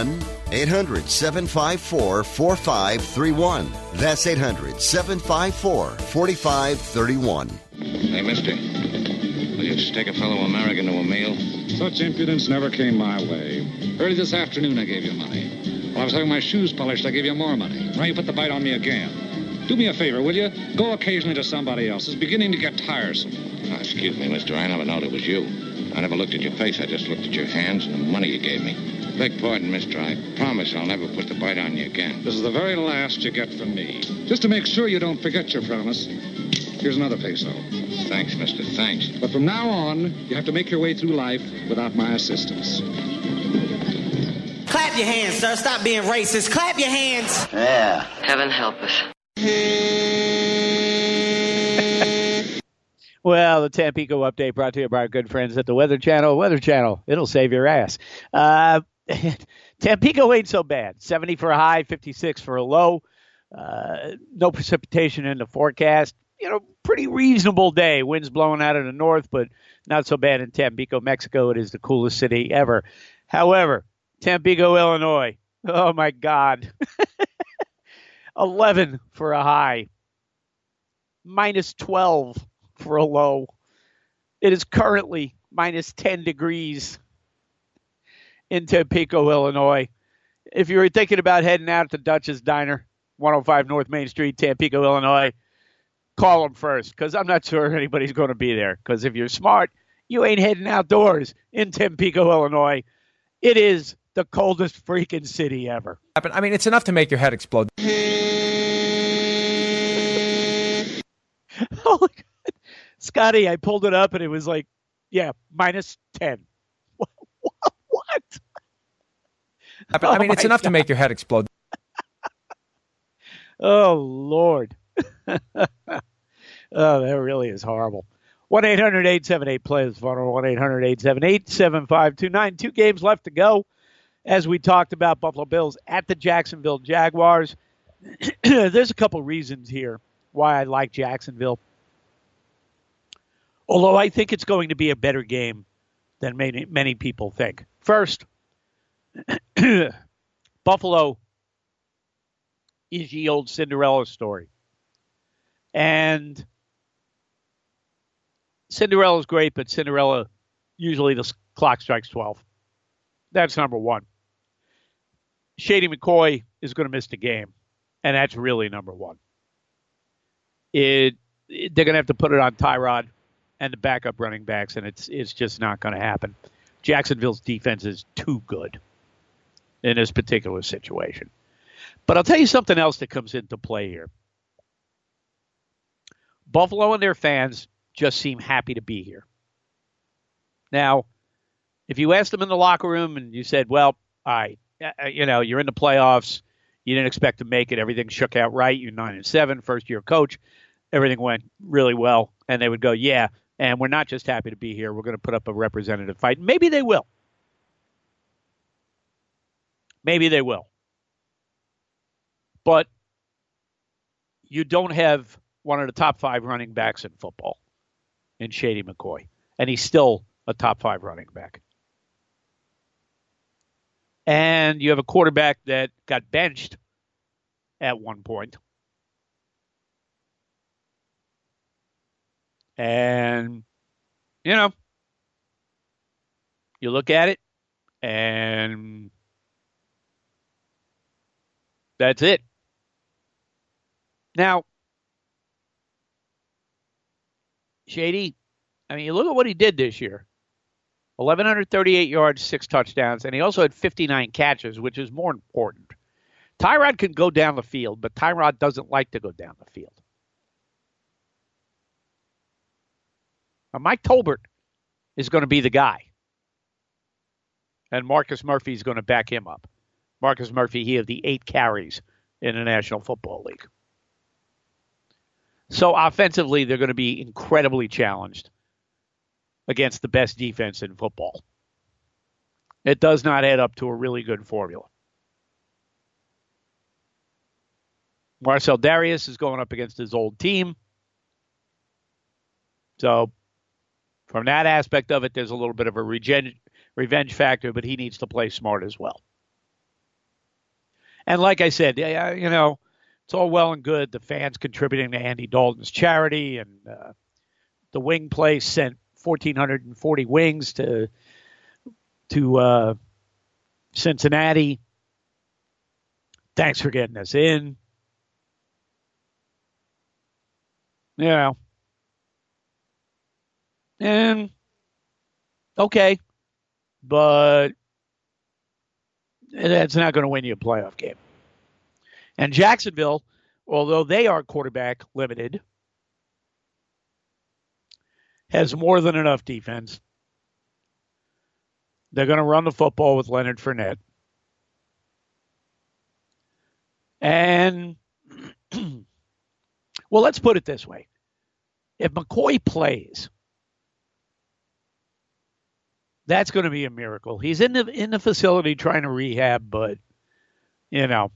eight hundred, seven five four, four five three one. That's eight hundred, seven five four, four five three one. Hey, mister, will you take a fellow American to a meal? Such impudence never came my way. Early this afternoon, I gave you money. While I was having my shoes polished, I gave you more money. Now you put the bite on me again. Do me a favor, will you? Go occasionally to somebody else. It's beginning to get tiresome. Oh, excuse me, mister. I never knowed it was you. I never looked at your face. I just looked at your hands and the money you gave me. Beg pardon, mister. I promise I'll never put the bite on you again. This is the very last you get from me. Just to make sure you don't forget your promise, here's another peso. Thanks, mister. Thanks. But from now on, you have to make your way through life without my assistance. Clap your hands, sir. Stop being racist. Clap your hands. Yeah. Heaven help us. Well, the Tampico update brought to you by our good friends at the Weather Channel. Weather Channel, it'll save your ass. Uh, Tampico ain't so bad. seventy for a high, fifty-six for a low. Uh, no precipitation in the forecast. You know, pretty reasonable day. Winds blowing out of the north, but not so bad in Tampico, Mexico. It is the coolest city ever. However, Tampico, Illinois, oh my God. eleven for a high, minus twelve for a low. It is currently minus ten degrees in Tampico, Illinois. If you were thinking about heading out to Dutch's Diner, one oh five North Main Street, Tampico, Illinois, call them first, because I'm not sure anybody's going to be there. Because if you're smart, you ain't heading outdoors in Tampico, Illinois. It is the coldest freaking city ever. I mean, it's enough to make your head explode. Oh, my God. Scotty, I pulled it up, and it was like, yeah, minus ten. What? What? I mean, oh it's enough God. to make your head explode. Oh, Lord. Oh, that really is horrible. one eight hundred eight seven eight play is phone, or one eight hundred eight seven eight seven five two nine. Two games left to go. As we talked about, Buffalo Bills at the Jacksonville Jaguars. There's a couple reasons here why I like Jacksonville. Although I think it's going to be a better game than many, many people think. First, Buffalo is the old Cinderella story. And Cinderella's great, but Cinderella, usually the clock strikes twelve. That's number one. Shady McCoy is going to miss the game, and that's really number one. It, it they're going to have to put it on Tyrod and the backup running backs, and it's it's just not going to happen. Jacksonville's defense is too good in this particular situation. But I'll tell you something else that comes into play here. Buffalo and their fans just seem happy to be here. Now, if you asked them in the locker room and you said, well, all right, you know, you're in the playoffs, you didn't expect to make it, everything shook out right, you're nine and seven, first year coach, everything went really well, and they would go, yeah, and we're not just happy to be here, we're going to put up a representative fight. Maybe they will. Maybe they will. But you don't have one of the top five running backs in football in Shady McCoy, and he's still a top five running back. And you have a quarterback that got benched at one point. And, you know, you look at it, and that's it. Now, Shady, I mean, you look at what he did this year. eleven thirty-eight yards, six touchdowns, and he also had fifty-nine catches, which is more important. Tyrod can go down the field, but Tyrod doesn't like to go down the field. Now, Mike Tolbert is going to be the guy. And Marcus Murphy is going to back him up. Marcus Murphy, he had the eight carries in the National Football League. So offensively, they're going to be incredibly challenged against the best defense in football. It does not add up to a really good formula. Marcel Darius is going up against his old team. So from that aspect of it, there's a little bit of a regen- revenge factor, but he needs to play smart as well. And like I said, you know, it's all well and good, the fans contributing to Andy Dalton's charity, and uh, the wing place sent one thousand four hundred forty wings to to uh, Cincinnati. Thanks for getting us in. You know. And, okay. But that's not going to win you a playoff game. And Jacksonville, although they are quarterback limited, has more than enough defense. They're going to run the football with Leonard Fournette. And, well, let's put it this way. If McCoy plays, that's going to be a miracle. He's in the in the facility trying to rehab, but, you know,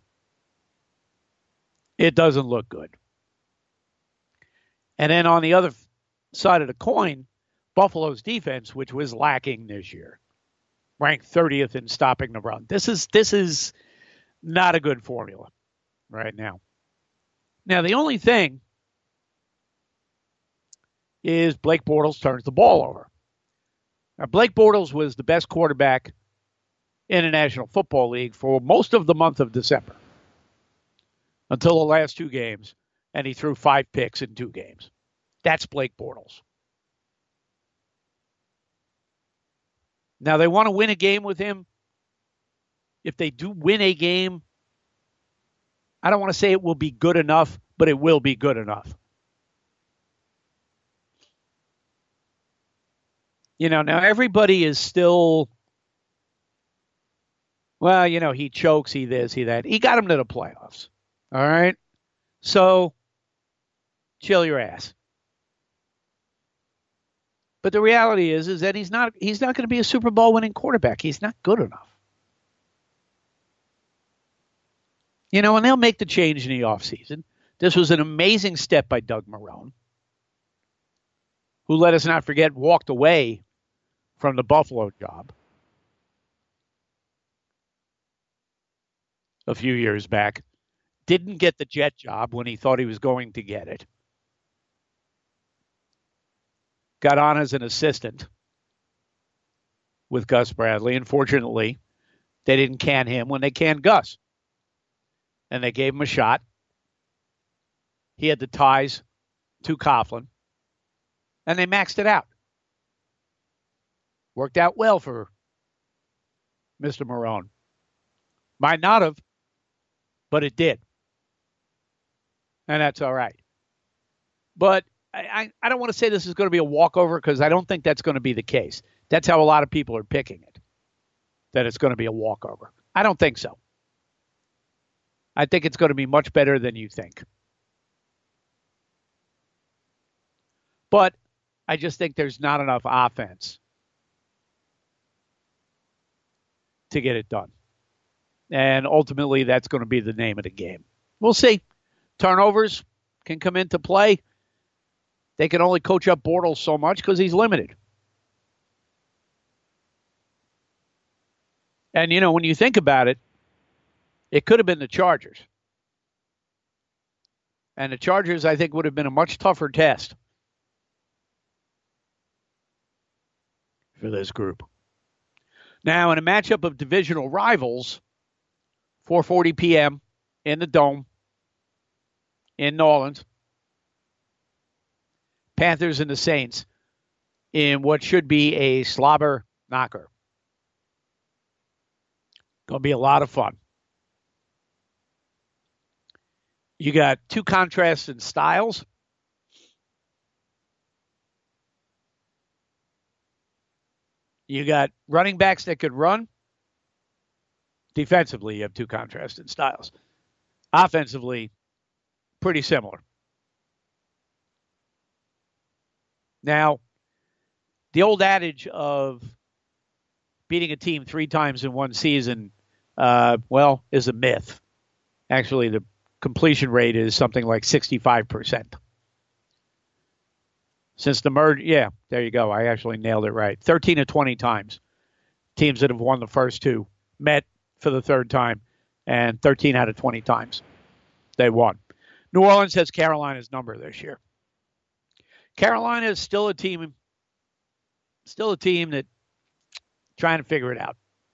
it doesn't look good. And then on the other side of the coin, Buffalo's defense, which was lacking this year, ranked thirtieth in stopping the run. This is this is not a good formula right now. Now, the only thing is Blake Bortles turns the ball over. Now, Blake Bortles was the best quarterback in the National Football League for most of the month of December until the last two games, and he threw five picks in two games. That's Blake Bortles. Now, they want to win a game with him. If they do win a game, I don't want to say it will be good enough, but it will be good enough. You know, now everybody is still, well, you know, he chokes, he this, he that. He got him to the playoffs. All right? So, chill your ass. But the reality is, is that he's not he's not going to be a Super Bowl winning quarterback. He's not good enough. You know, and they'll make the change in the offseason. This was an amazing step by Doug Marrone, who, let us not forget, walked away from the Buffalo job a few years back. Didn't get the Jet job when he thought he was going to get it. Got on as an assistant with Gus Bradley. Unfortunately, they didn't can him when they canned Gus. And they gave him a shot. He had the ties to Coughlin. And they maxed it out. Worked out well for Mister Marrone. Might not have, but it did. And that's all right. But I, I don't want to say this is going to be a walkover because I don't think that's going to be the case. That's how a lot of people are picking it, that it's going to be a walkover. I don't think so. I think it's going to be much better than you think. But I just think there's not enough offense to get it done. And ultimately, that's going to be the name of the game. We'll see. Turnovers can come into play. They can only coach up Bortles so much because he's limited. And, you know, when you think about it, it could have been the Chargers. And the Chargers, I think, would have been a much tougher test for this group. Now, in a matchup of divisional rivals, four forty p.m. in the Dome in New Orleans, Panthers and the Saints in what should be a slobber knocker. Going to be a lot of fun. You got two contrasts in styles. You got running backs that could run. Defensively, you have two contrasting styles. Offensively, pretty similar. Now, the old adage of beating a team three times in one season, uh, well, is a myth. Actually, the completion rate is something like sixty-five percent. Since the merge, yeah, there you go. I actually nailed it right. thirteen to twenty times. Teams that have won the first two met for the third time And thirteen out of twenty times they won. New Orleans has Carolina's number this year. Carolina is still a team, still a team that trying to figure it out.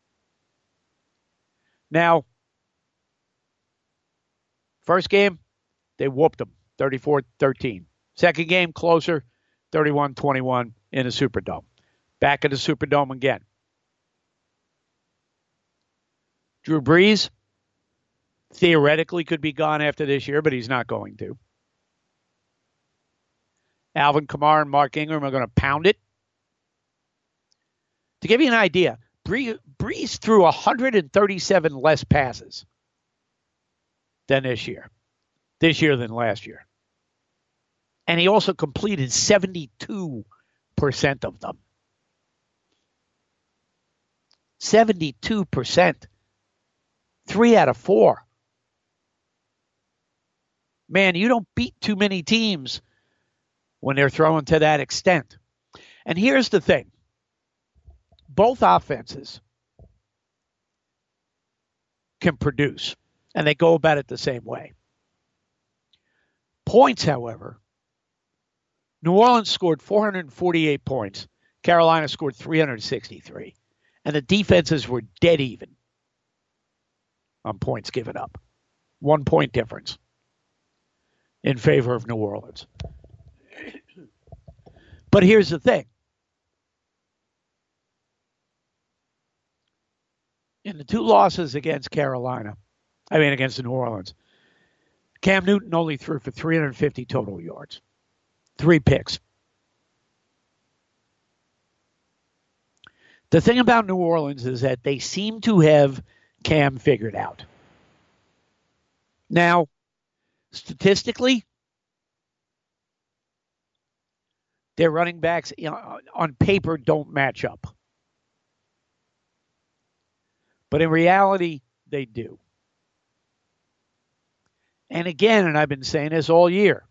Now, first game, they whooped them, thirty-four thirteen. Second game, closer, thirty-one twenty-one in the Superdome. Back at the Superdome again. Drew Brees theoretically could be gone after this year, but he's not going to. Alvin Kamara and Mark Ingram are going to pound it. To give you an idea, Brees, Brees threw one hundred thirty-seven less passes than this year. This year than last year. And he also completed seventy-two percent of them. seventy-two percent. Three out of four. Man, you don't beat too many teams when they're throwing to that extent. And here's the thing. Both offenses can produce, and they go about it the same way. Points, however, New Orleans scored four hundred forty-eight points. Carolina scored three hundred sixty-three. And the defenses were dead even on points given up. One point difference in favor of New Orleans. But here's the thing. In the two losses against Carolina, I mean against New Orleans, Cam Newton only threw for three hundred fifty total yards. Three picks. The thing about New Orleans is that they seem to have Cam figured out. Now, statistically, their running backs on paper don't match up. But in reality, they do. And again, and I've been saying this all year,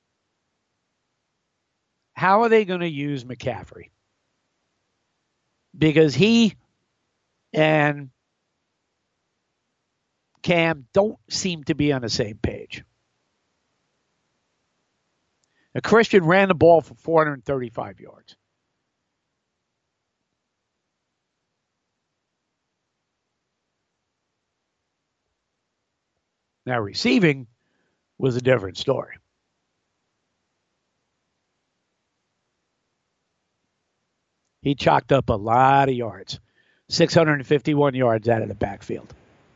how are they going to use McCaffrey? Because he and Cam don't seem to be on the same page. Now, Christian ran the ball for four hundred thirty-five yards. Now, receiving was a different story. He chalked up a lot of yards. six hundred fifty-one yards out of the backfield.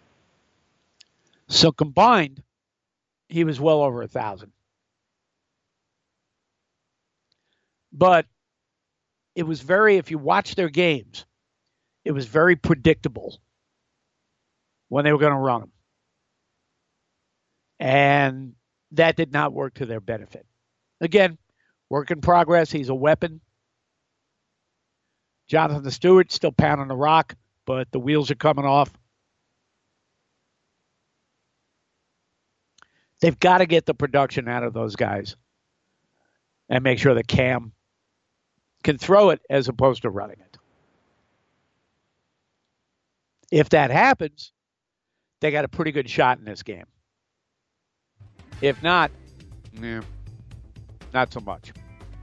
So combined, he was well over a thousand. But it was very, if you watch their games, it was very predictable when they were going to run them. And that did not work to their benefit. Again, work in progress. He's a weapon. Jonathan Stewart still pounding the rock, but the wheels are coming off. They've got to get the production out of those guys and make sure that Cam can throw it as opposed to running it. If that happens, they got a pretty good shot in this game. If not, yeah, not so much.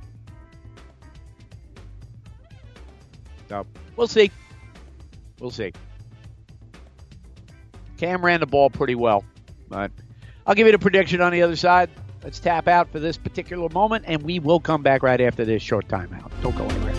So we'll see. We'll see. Cam ran the ball pretty well, but I'll give you the prediction on the other side. Let's tap out for this particular moment, and we will come back right after this short timeout. Don't go anywhere.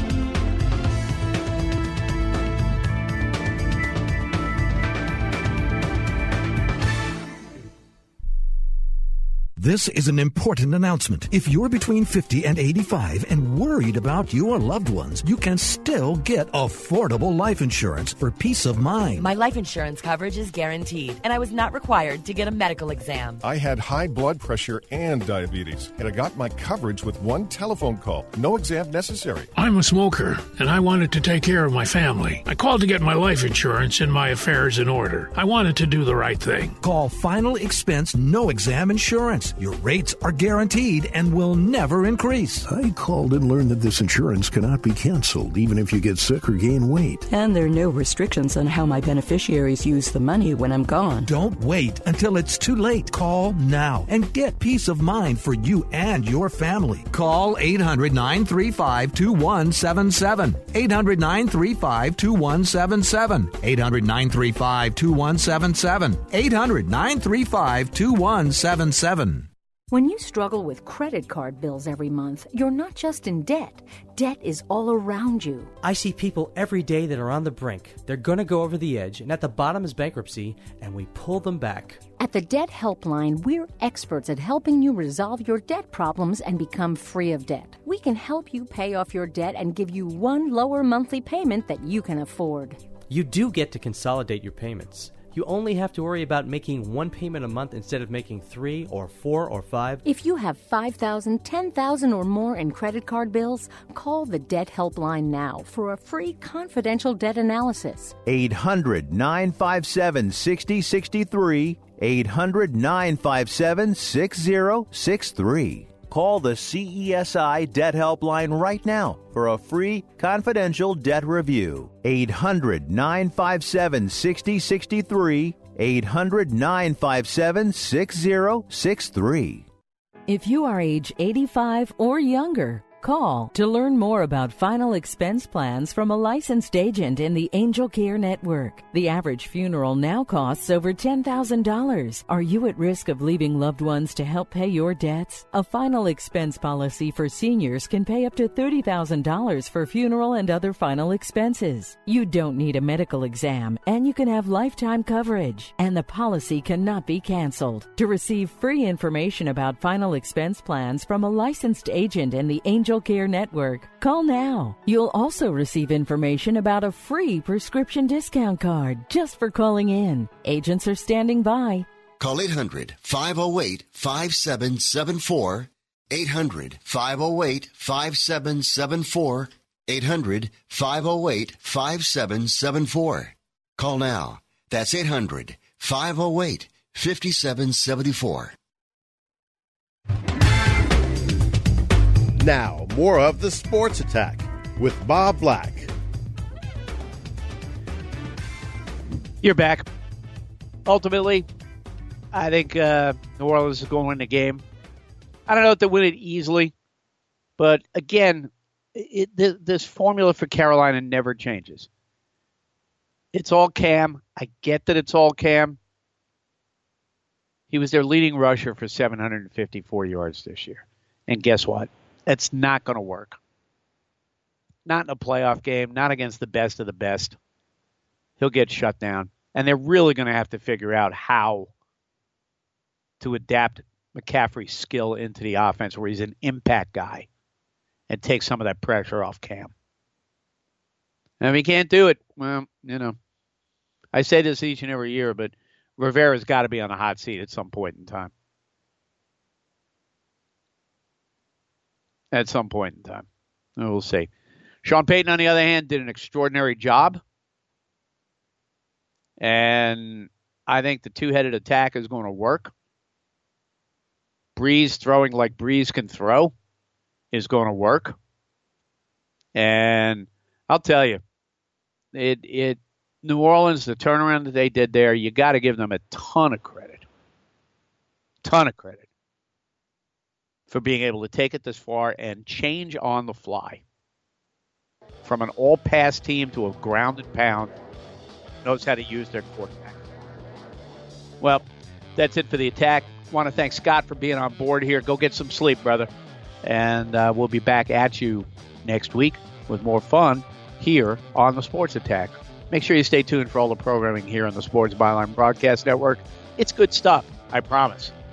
This is an important announcement. If you're between fifty and eighty-five and worried about your loved ones, you can still get affordable life insurance for peace of mind. My life insurance coverage is guaranteed, and I was not required to get a medical exam. I had high blood pressure and diabetes, and I got my coverage with one telephone call. No exam necessary. I'm a smoker, and I wanted to take care of my family. I called to get my life insurance and my affairs in order. I wanted to do the right thing. Call Final Expense No Exam Insurance. Your rates are guaranteed and will never increase. I called and learned that this insurance cannot be canceled, even if you get sick or gain weight. And there are no restrictions on how my beneficiaries use the money when I'm gone. Don't wait until it's too late. Call now and get peace of mind for you and your family. Call eight hundred, nine three five, two one seven seven. eight hundred, nine three five, two one seven seven. eight hundred, nine three five, two one seven seven. eight hundred, nine three five, two one seven seven. When you struggle with credit card bills every month, you're not just in debt. Debt is all around you. I see people every day that are on the brink. They're going to go over the edge, and at the bottom is bankruptcy, and we pull them back. At the Debt Helpline, we're experts at helping you resolve your debt problems and become free of debt. We can help you pay off your debt and give you one lower monthly payment that you can afford. You do get to consolidate your payments. You only have to worry about making one payment a month instead of making three or four or five. If you have five thousand dollars, ten thousand dollars or more in credit card bills, call the Debt Helpline now for a free confidential debt analysis. eight hundred, nine five seven, six zero six three. eight hundred, nine five seven, six zero six three. Call the C E S I Debt Helpline right now for a free confidential debt review. eight hundred, nine five seven, six zero six three. eight hundred, nine five seven, six zero six three. If you are age eighty-five or younger, call to learn more about final expense plans from a licensed agent in the Angel Care Network. The average funeral now costs over ten thousand dollars. Are you at risk of leaving loved ones to help pay your debts? A final expense policy for seniors can pay up to thirty thousand dollars for funeral and other final expenses. You don't need a medical exam, and you can have lifetime coverage, and the policy cannot be canceled. To receive free information about final expense plans from a licensed agent in the Angel Care Network, call now. You'll also receive information about a free prescription discount card just for calling in. Agents are standing by. Call eight hundred, five oh eight, five seven seven four. eight hundred, five oh eight, five seven seven four. eight hundred, five oh eight, five seven seven four. Call now. That's eight hundred, five oh eight, five seven seven four. Now, more of the Sports Attack with Bob Black. You're back. Ultimately, I think uh, New Orleans is going to win the game. I don't know if they win it easily, but again, it, th- this formula for Carolina never changes. It's all Cam. I get that it's all Cam. He was their leading rusher for seven hundred fifty-four yards this year. And guess what? That's not going to work. Not in a playoff game, not against the best of the best. He'll get shut down. And they're really going to have to figure out how to adapt McCaffrey's skill into the offense where he's an impact guy and take some of that pressure off Cam. And if he can't do it, well, you know, I say this each and every year, but Rivera's got to be on the hot seat at some point in time. At some point in time. We'll see. Sean Payton, on the other hand, did an extraordinary job. And I think the two-headed attack is going to work. Breeze throwing like Breeze can throw is going to work. And I'll tell you, it it New Orleans, the turnaround that they did there, you got to give them a ton of credit. Ton of credit for being able to take it this far and change on the fly. From an all-pass team to a grounded pound, knows how to use their quarterback. Well, that's it for the attack. Want to thank Scott for being on board here. Go get some sleep, brother. And uh, we'll be back at you next week with more fun here on the Sports Attack. Make sure you stay tuned for all the programming here on the Sports Byline Broadcast Network. It's good stuff, I promise.